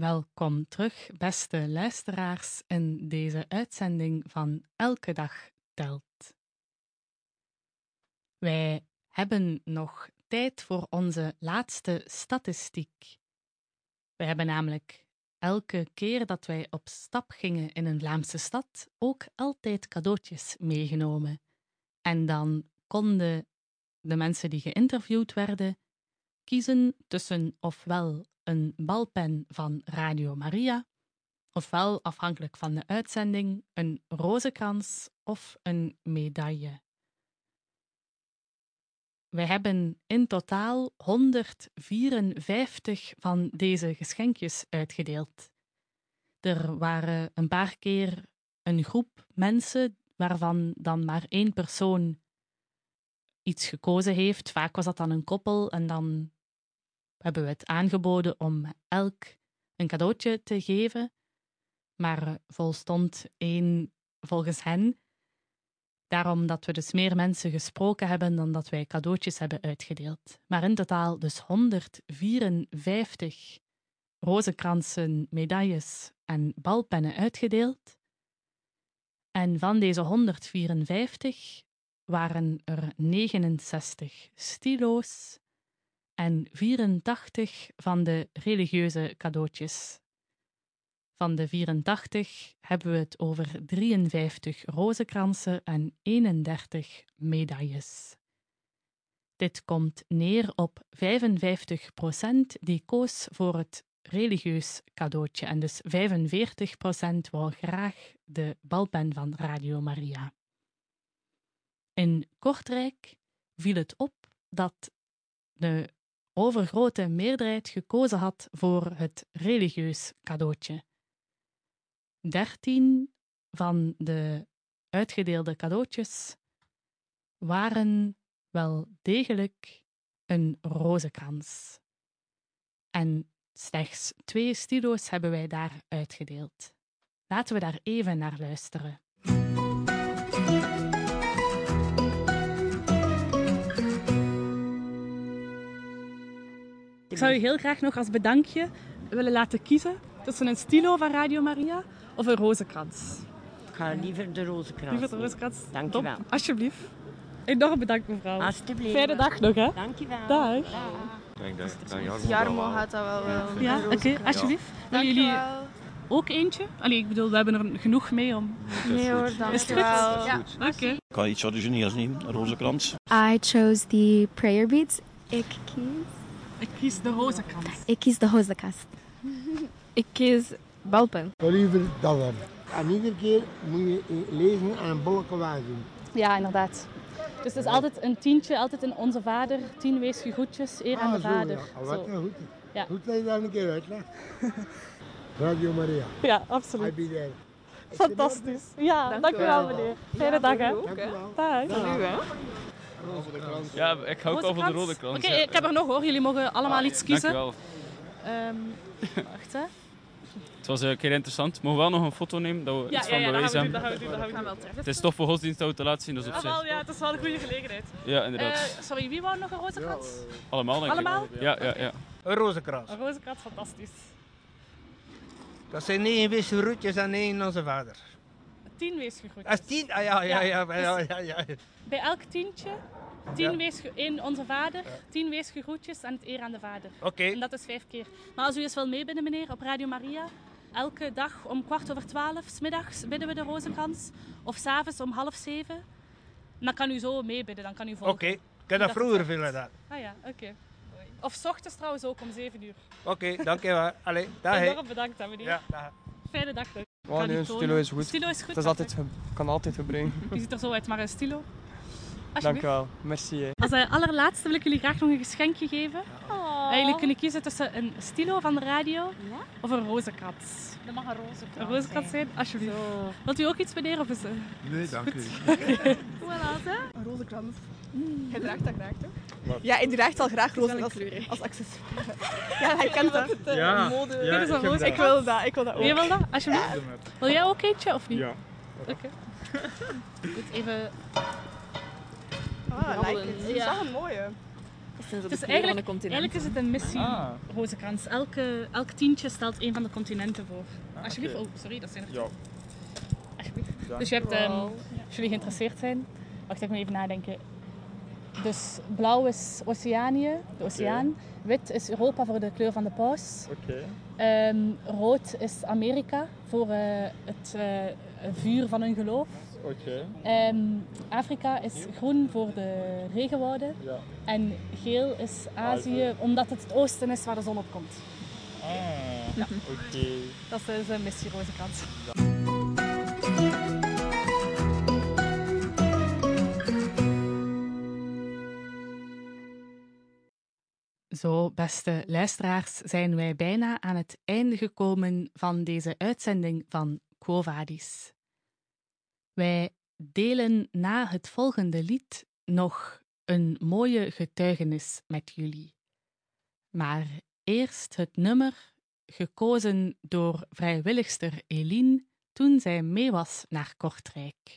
Speaker 3: welkom terug, beste luisteraars, in deze uitzending van Elke Dag Telt. Wij hebben nog tijd voor onze laatste statistiek. We hebben namelijk elke keer dat wij op stap gingen in een Vlaamse stad ook altijd cadeautjes meegenomen. En dan konden de mensen die geïnterviewd werden kiezen tussen ofwel een balpen van Radio Maria, ofwel, afhankelijk van de uitzending, een rozenkrans of een medaille. Wij hebben in totaal honderdvierenvijftig van deze geschenkjes uitgedeeld. Er waren een paar keer een groep mensen waarvan dan maar één persoon iets gekozen heeft. Vaak was dat dan een koppel en dan hebben we het aangeboden om elk een cadeautje te geven, maar volstond één volgens hen. Daarom dat we dus meer mensen gesproken hebben dan dat wij cadeautjes hebben uitgedeeld. Maar in totaal dus honderdvierenvijftig rozenkransen, medailles en balpennen uitgedeeld. En van deze honderdvierenvijftig waren er negenenzestig stilo's en vierentachtig van de religieuze cadeautjes. Van de vierentachtig hebben we het over drieënvijftig rozenkransen en eenendertig medailles. Dit komt neer op vijfenvijftig procent die koos voor het religieus cadeautje en dus vijfenveertig procent wou graag de balpen van Radio Maria. In Kortrijk viel het op dat de overgrote meerderheid gekozen had voor het religieus cadeautje. Dertien van de uitgedeelde cadeautjes waren wel degelijk een rozenkrans. En slechts twee stilo's hebben wij daar uitgedeeld. Laten we daar even naar luisteren. Ik zou u heel graag nog als bedankje willen laten kiezen tussen een stilo van Radio Maria of een rozenkrans.
Speaker 5: Ik ga liever de rozenkrans.
Speaker 3: Liever de rozenkrans.
Speaker 5: Dank je wel.
Speaker 3: Alsjeblieft. Enorm bedankt, mevrouw.
Speaker 5: Alsjeblieft.
Speaker 3: Fijne dag nog, hè.
Speaker 5: Dank je wel.
Speaker 3: Dag.
Speaker 17: Jarmo gaat dat wel wel.
Speaker 3: Ja, oké, okay, alsjeblieft. Willen jullie ook eentje? Allee, ik bedoel, we hebben er genoeg mee om...
Speaker 17: Nee hoor, dank je wel.
Speaker 3: Ja, oké. Okay.
Speaker 11: Ik ga iets origineels nemen, een rozenkrans.
Speaker 15: I chose the prayer beads. Ik kies...
Speaker 3: Ik kies de rozenkrans.
Speaker 15: Ik kies de rozenkrans.
Speaker 17: Ik kies balpen.
Speaker 21: Liever dollar. En iedere keer moet je lezen en een bolletje doen.
Speaker 3: Ja, inderdaad. Dus het is altijd een tientje, altijd in Onze Vader, tien weesgegroetjes, eer aan de
Speaker 21: zo,
Speaker 3: Vader.
Speaker 21: Ja. Ah, wat
Speaker 3: Zo.
Speaker 21: goed.
Speaker 3: Ja.
Speaker 21: Goed dat je dat een keer uitlegt. Radio Maria.
Speaker 3: Ja, absoluut.
Speaker 21: I be there.
Speaker 3: Fantastisch. Ja, dank, dank u wel, meneer. Fijne dag, hè.
Speaker 21: Dank u wel.
Speaker 3: Dag.
Speaker 21: Dag.
Speaker 3: hè.
Speaker 23: Ja, ik hou ook al van de rode krans.
Speaker 3: Oké, okay, ik heb er nog hoor. Jullie mogen allemaal
Speaker 23: ah,
Speaker 3: iets kiezen.
Speaker 23: Dank u wel.
Speaker 3: Um, wacht, hè.
Speaker 23: Het was een keer interessant. Mogen we wel nog een foto nemen? Dat we
Speaker 3: ja,
Speaker 23: iets
Speaker 3: ja,
Speaker 23: van
Speaker 3: ja,
Speaker 23: bewijs
Speaker 3: dat
Speaker 23: hebben?
Speaker 3: gaan we doen. Dat gaan we doen. Dat gaan we
Speaker 23: Het is toch voor godsdienst dat we te laten zien, dus op
Speaker 3: ah,
Speaker 23: zich.
Speaker 3: wel, ja, het is wel een goede gelegenheid.
Speaker 23: Ja, inderdaad.
Speaker 3: Uh, sorry, wie wou nog een rozenkrans? Ja, uh,
Speaker 23: Allemaal, denk
Speaker 3: Allemaal?
Speaker 23: ik. Ja, ja, ja.
Speaker 21: Een rozenkrans.
Speaker 3: Een rozenkrans, fantastisch.
Speaker 21: Dat zijn negen weesgegroetjes en één Onze Vader.
Speaker 3: Tien weesgegroetjes.
Speaker 21: Dat is tien? Ah, ja, ja, ja. ja, ja, ja, ja.
Speaker 3: Dus bij elk tientje, tien
Speaker 21: ja.
Speaker 3: weesge- één Onze Vader, ja. tien weesgegroetjes en het eer aan de Vader.
Speaker 21: Oké. Okay.
Speaker 3: En dat is vijf keer. Maar als u eens wil meebidden, meneer, op Radio Maria, elke dag om kwart over twaalf, 's middags bidden we de rozenkrans. Of 's avonds om half zeven. En dan kan u zo meebidden, dan kan u volgen.
Speaker 21: Oké, okay. Ik heb dat, dat vroeger veel gedaan.
Speaker 3: Ah ja, oké. Okay. Of 's ochtends trouwens ook om zeven uur.
Speaker 21: Oké, okay, dankjewel. Allee, dag.
Speaker 3: Enorm bedankt, hè, meneer.
Speaker 21: Ja, dag.
Speaker 3: Fijne dag. Hè.
Speaker 9: Oh, nee, een stilo is goed.
Speaker 3: Stilo is goed.
Speaker 9: Het is altijd, kan altijd gebruiken.
Speaker 3: Die ziet er zo uit, maar een stilo.
Speaker 9: Dank u wel, merci. Hè.
Speaker 3: Als uh, allerlaatste wil ik jullie graag nog een geschenkje geven. Uh, jullie kunnen kiezen tussen een stilo van de radio ja? of een rozenkrans.
Speaker 15: Dat mag een rozenkrans
Speaker 3: Een rozenkrans zijn, alsjeblieft. Zo. Wilt u ook iets, meneer? Of is, uh...
Speaker 21: Nee, dank u.
Speaker 15: Hoe laat, hè?
Speaker 25: Een rozenkrans. Mm. Jij draagt dat graag, toch? Wat? Ja, ik draagt al graag rozen als, als accessoire. Ja, hij kent dat. Het, uh,
Speaker 9: ja,
Speaker 25: mode.
Speaker 9: Ja,
Speaker 25: Dit is een
Speaker 9: ik,
Speaker 25: ik wil dat, ik wil dat ook.
Speaker 3: Wie wil dat? Alsjeblieft. Ja. Wil jij ook eentje of niet?
Speaker 9: Ja.
Speaker 3: Oké. Okay. Goed, even...
Speaker 25: Ah, like it. Dat is wel een mooie.
Speaker 3: Is
Speaker 8: zijn zo de
Speaker 3: Het is
Speaker 8: kleuren van
Speaker 3: eigenlijk,
Speaker 8: de continenten.
Speaker 3: eigenlijk is het een missie,
Speaker 8: Ah.
Speaker 3: Rozenkrans. Elke, elk tientje stelt een van de continenten voor.
Speaker 8: Ah,
Speaker 3: Alsjeblieft.
Speaker 8: oké.
Speaker 3: Oh, sorry, dat zijn er
Speaker 8: Ja.
Speaker 3: Alsjeblieft.
Speaker 8: Dank
Speaker 3: Dus je hebt,
Speaker 8: u wel.
Speaker 3: um, als jullie geïnteresseerd zijn... Wacht, ik moet even nadenken. Dus blauw is Oceanië, de oceaan. Wit is Europa voor de kleur van de paus.
Speaker 8: Oké.
Speaker 3: Ehm, rood is Amerika voor uh, het uh, vuur van hun geloof.
Speaker 8: Oké.
Speaker 3: Ehm, Afrika is groen voor de regenwouden.
Speaker 8: Ja.
Speaker 3: En geel is Azië, omdat het het oosten is waar de zon op komt.
Speaker 8: Ah,
Speaker 3: Ja.
Speaker 8: oké.
Speaker 3: Dat is een missie Rozenkrans. Zo, beste luisteraars, zijn wij bijna aan het einde gekomen van deze uitzending van Quo Vadis. Wij delen na het volgende lied nog een mooie getuigenis met jullie. Maar eerst het nummer, gekozen door vrijwilligster Eline toen zij mee was naar Kortrijk.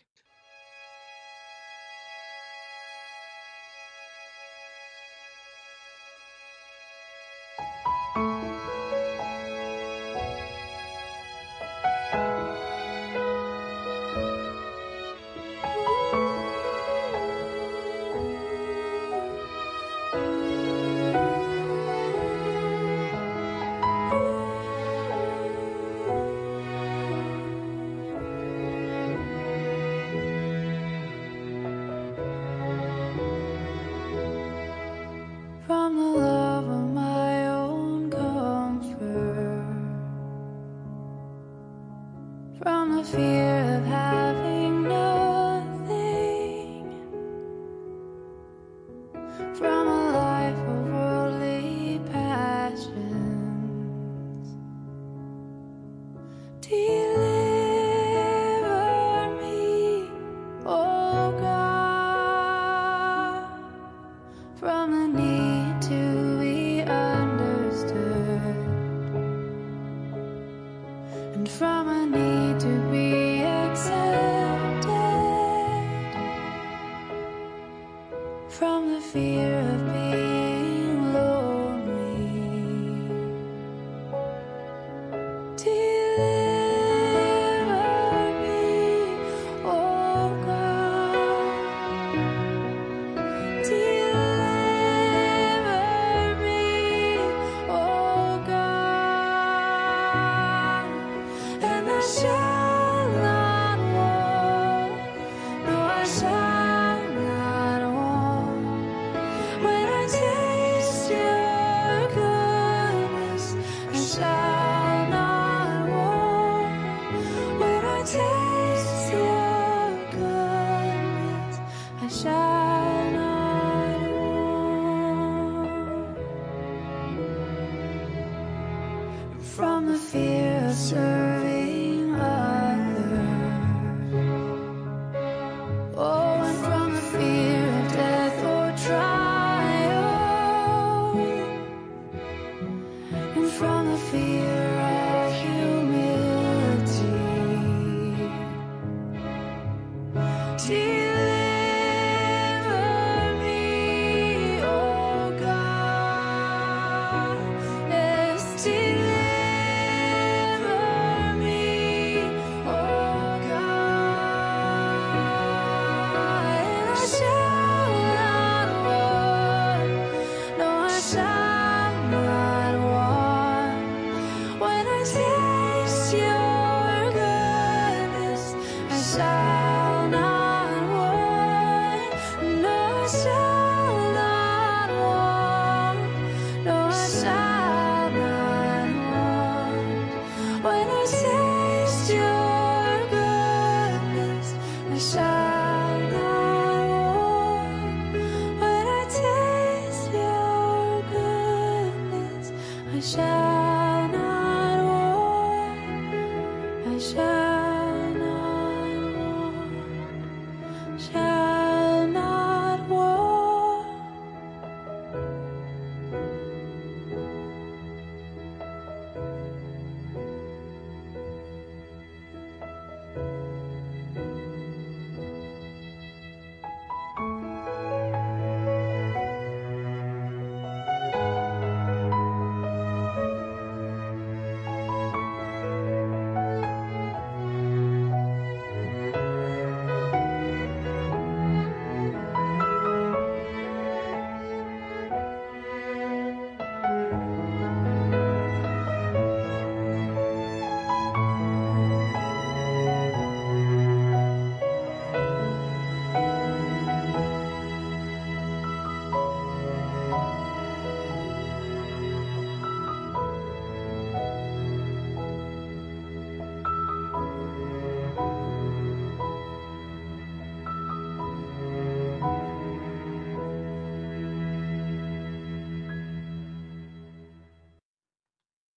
Speaker 10: From the love of my own comfort, from the fear of having nothing, from a life of worldly passions, deliver me, oh God, from the need to be understood, and from a need to be accepted, from the fear of being lonely. Deliver me, oh God. Deliver me, oh God, and I shall not want, no, I shall not want. When I taste your goodness, I shall not want. When I taste your goodness, I shall not want. From the fear of serving others, oh, and from the fear of death or trial, and from the fear of humility. Deliver me, oh God. Yes, deliver me, oh God. And I shall not want, no, I shall not want. When I taste your goodness, I shall not want. No, I shall not want. No, I shall not want. When I taste your goodness, I shall not want. When I taste your goodness, I shall not want. I shall not want. Shall not want.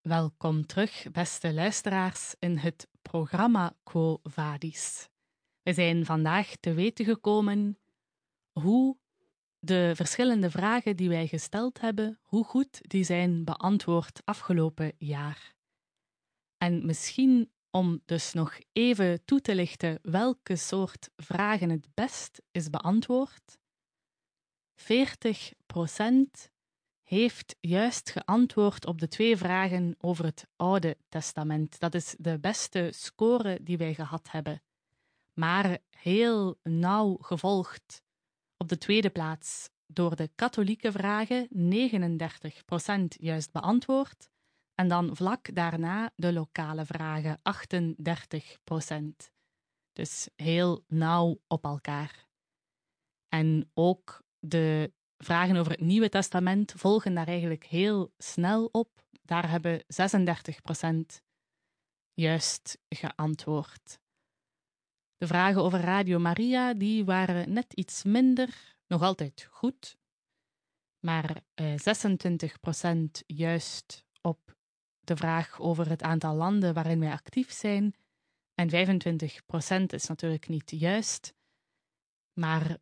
Speaker 3: welkom terug, beste luisteraars, in het programma Quo Vadis. We zijn vandaag te weten gekomen hoe de verschillende vragen die wij gesteld hebben, hoe goed die zijn beantwoord afgelopen jaar. En misschien om dus nog even toe te lichten welke soort vragen het best is beantwoord. veertig procent heeft juist geantwoord op de twee vragen over het Oude Testament. Dat is de beste score die wij gehad hebben. Maar heel nauw gevolgd op de tweede plaats door de katholieke vragen, negenendertig procent juist beantwoord. En dan vlak daarna de lokale vragen, achtendertig procent. Dus heel nauw op elkaar. En ook de vragen over het Nieuwe Testament volgen daar eigenlijk heel snel op. Daar hebben zesendertig procent juist geantwoord. De vragen over Radio Maria die waren net iets minder, nog altijd goed, maar eh, zesentwintig procent juist op de vraag over het aantal landen waarin wij actief zijn. En vijfentwintig procent is natuurlijk niet juist, maar...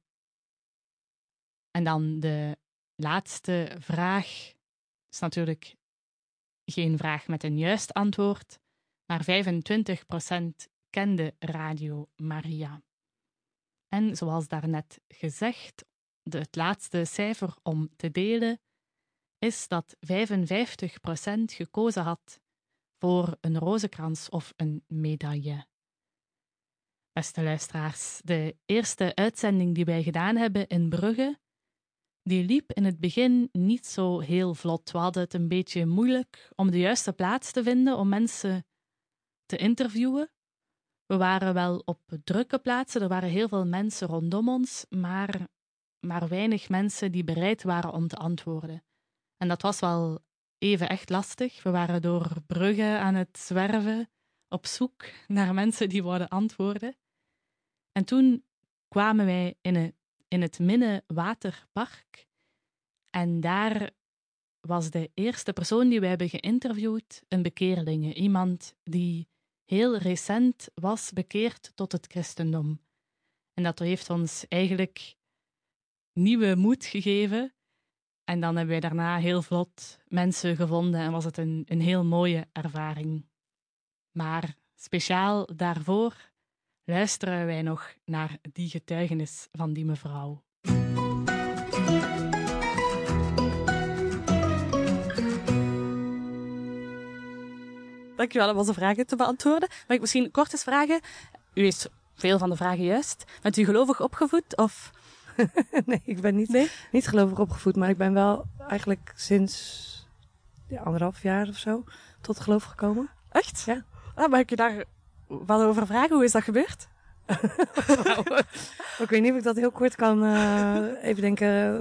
Speaker 3: En dan de laatste vraag is natuurlijk geen vraag met een juist antwoord, maar vijfentwintig procent kende Radio Maria. En zoals daarnet gezegd, de, het laatste cijfer om te delen is dat vijfenvijftig procent gekozen had voor een rozenkrans of een medaille. Beste luisteraars, de eerste uitzending die wij gedaan hebben in Brugge, die liep in het begin niet zo heel vlot. We hadden het een beetje moeilijk om de juiste plaats te vinden om mensen te interviewen. We waren wel op drukke plaatsen, er waren heel veel mensen rondom ons, maar, maar weinig mensen die bereid waren om te antwoorden. En dat was wel even echt lastig. We waren door Brugge aan het zwerven, op zoek naar mensen die wouden antwoorden. En toen kwamen wij in een in het Minnewaterpark. En daar was de eerste persoon die we hebben geïnterviewd een bekeerlinge. Iemand die heel recent was bekeerd tot het christendom. En dat heeft ons eigenlijk nieuwe moed gegeven. En dan hebben wij daarna heel vlot mensen gevonden en was het een, een heel mooie ervaring. Maar speciaal daarvoor luisteren wij nog naar die getuigenis van die mevrouw.
Speaker 8: Dankjewel om onze vragen te beantwoorden. Mag ik misschien kort eens vragen? U heeft veel van de vragen juist. Bent u gelovig opgevoed? Of?
Speaker 12: Nee, ik ben niet, nee? niet gelovig opgevoed, maar ik ben wel eigenlijk sinds ja, anderhalf jaar of zo tot geloof gekomen.
Speaker 8: Echt?
Speaker 12: Ja.
Speaker 8: Ah, mag ik je daar wat over vragen? Hoe is dat gebeurd?
Speaker 12: Ik weet niet of ik dat heel kort kan uh, even denken.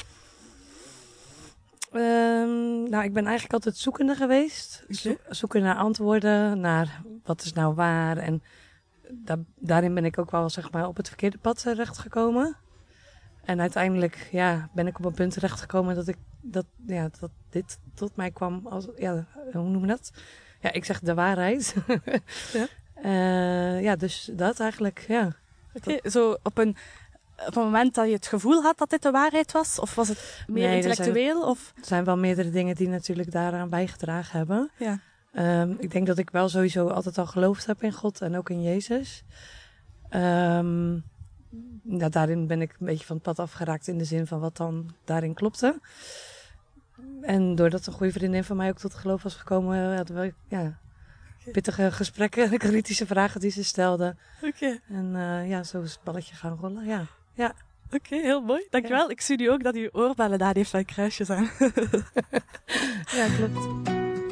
Speaker 12: Um, nou, ik ben eigenlijk altijd zoekende geweest. Zo- zoeken naar antwoorden, naar wat is nou waar. En da- daarin ben ik ook wel zeg maar, op het verkeerde pad terechtgekomen. En uiteindelijk ja, ben ik op een punt terechtgekomen dat, ik, dat, ja, dat dit tot mij kwam als, ja, hoe noem je dat? Ja, ik zeg de waarheid. Ja. Uh, ja, dus dat eigenlijk, ja.
Speaker 8: Oké, okay, zo op een, op een moment dat je het gevoel had dat dit de waarheid was? Of was het meer nee, intellectueel? Er zijn, of?
Speaker 12: Er zijn wel meerdere dingen die natuurlijk daaraan bijgedragen hebben.
Speaker 8: Ja.
Speaker 12: Um, ik denk dat ik wel sowieso altijd al geloofd heb in God en ook in Jezus. Um, ja, daarin ben ik een beetje van het pad afgeraakt in de zin van wat dan daarin klopte. En doordat een goede vriendin van mij ook tot geloof was gekomen, hadden we ja, pittige gesprekken, kritische vragen die ze stelde.
Speaker 8: Oké. Okay.
Speaker 12: En uh, ja, zo is het balletje gaan rollen, ja. ja.
Speaker 8: Oké, okay, heel mooi. Dankjewel. Ja. Ik zie nu ook dat uw oorbellen daar heeft van kruisjes aan.
Speaker 12: Ja, klopt.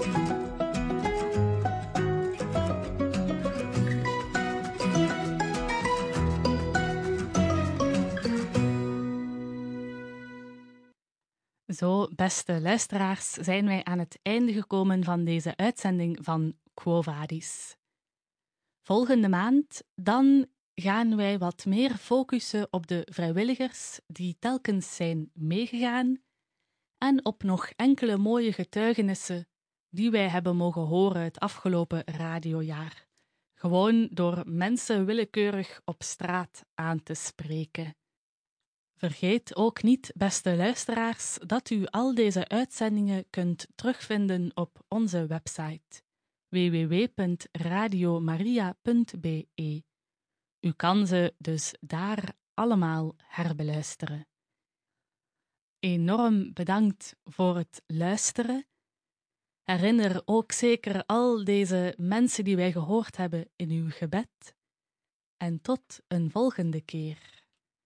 Speaker 3: Zo, beste luisteraars, zijn wij aan het einde gekomen van deze uitzending van Quo Vadis. Volgende maand, dan gaan wij wat meer focussen op de vrijwilligers die telkens zijn meegegaan en op nog enkele mooie getuigenissen die wij hebben mogen horen het afgelopen radiojaar. Gewoon door mensen willekeurig op straat aan te spreken. Vergeet ook niet, beste luisteraars, dat u al deze uitzendingen kunt terugvinden op onze website w w w punt radio maria punt b e. U kan ze dus daar allemaal herbeluisteren. Enorm bedankt voor het luisteren. Herinner ook zeker al deze mensen die wij gehoord hebben in uw gebed. En tot een volgende keer.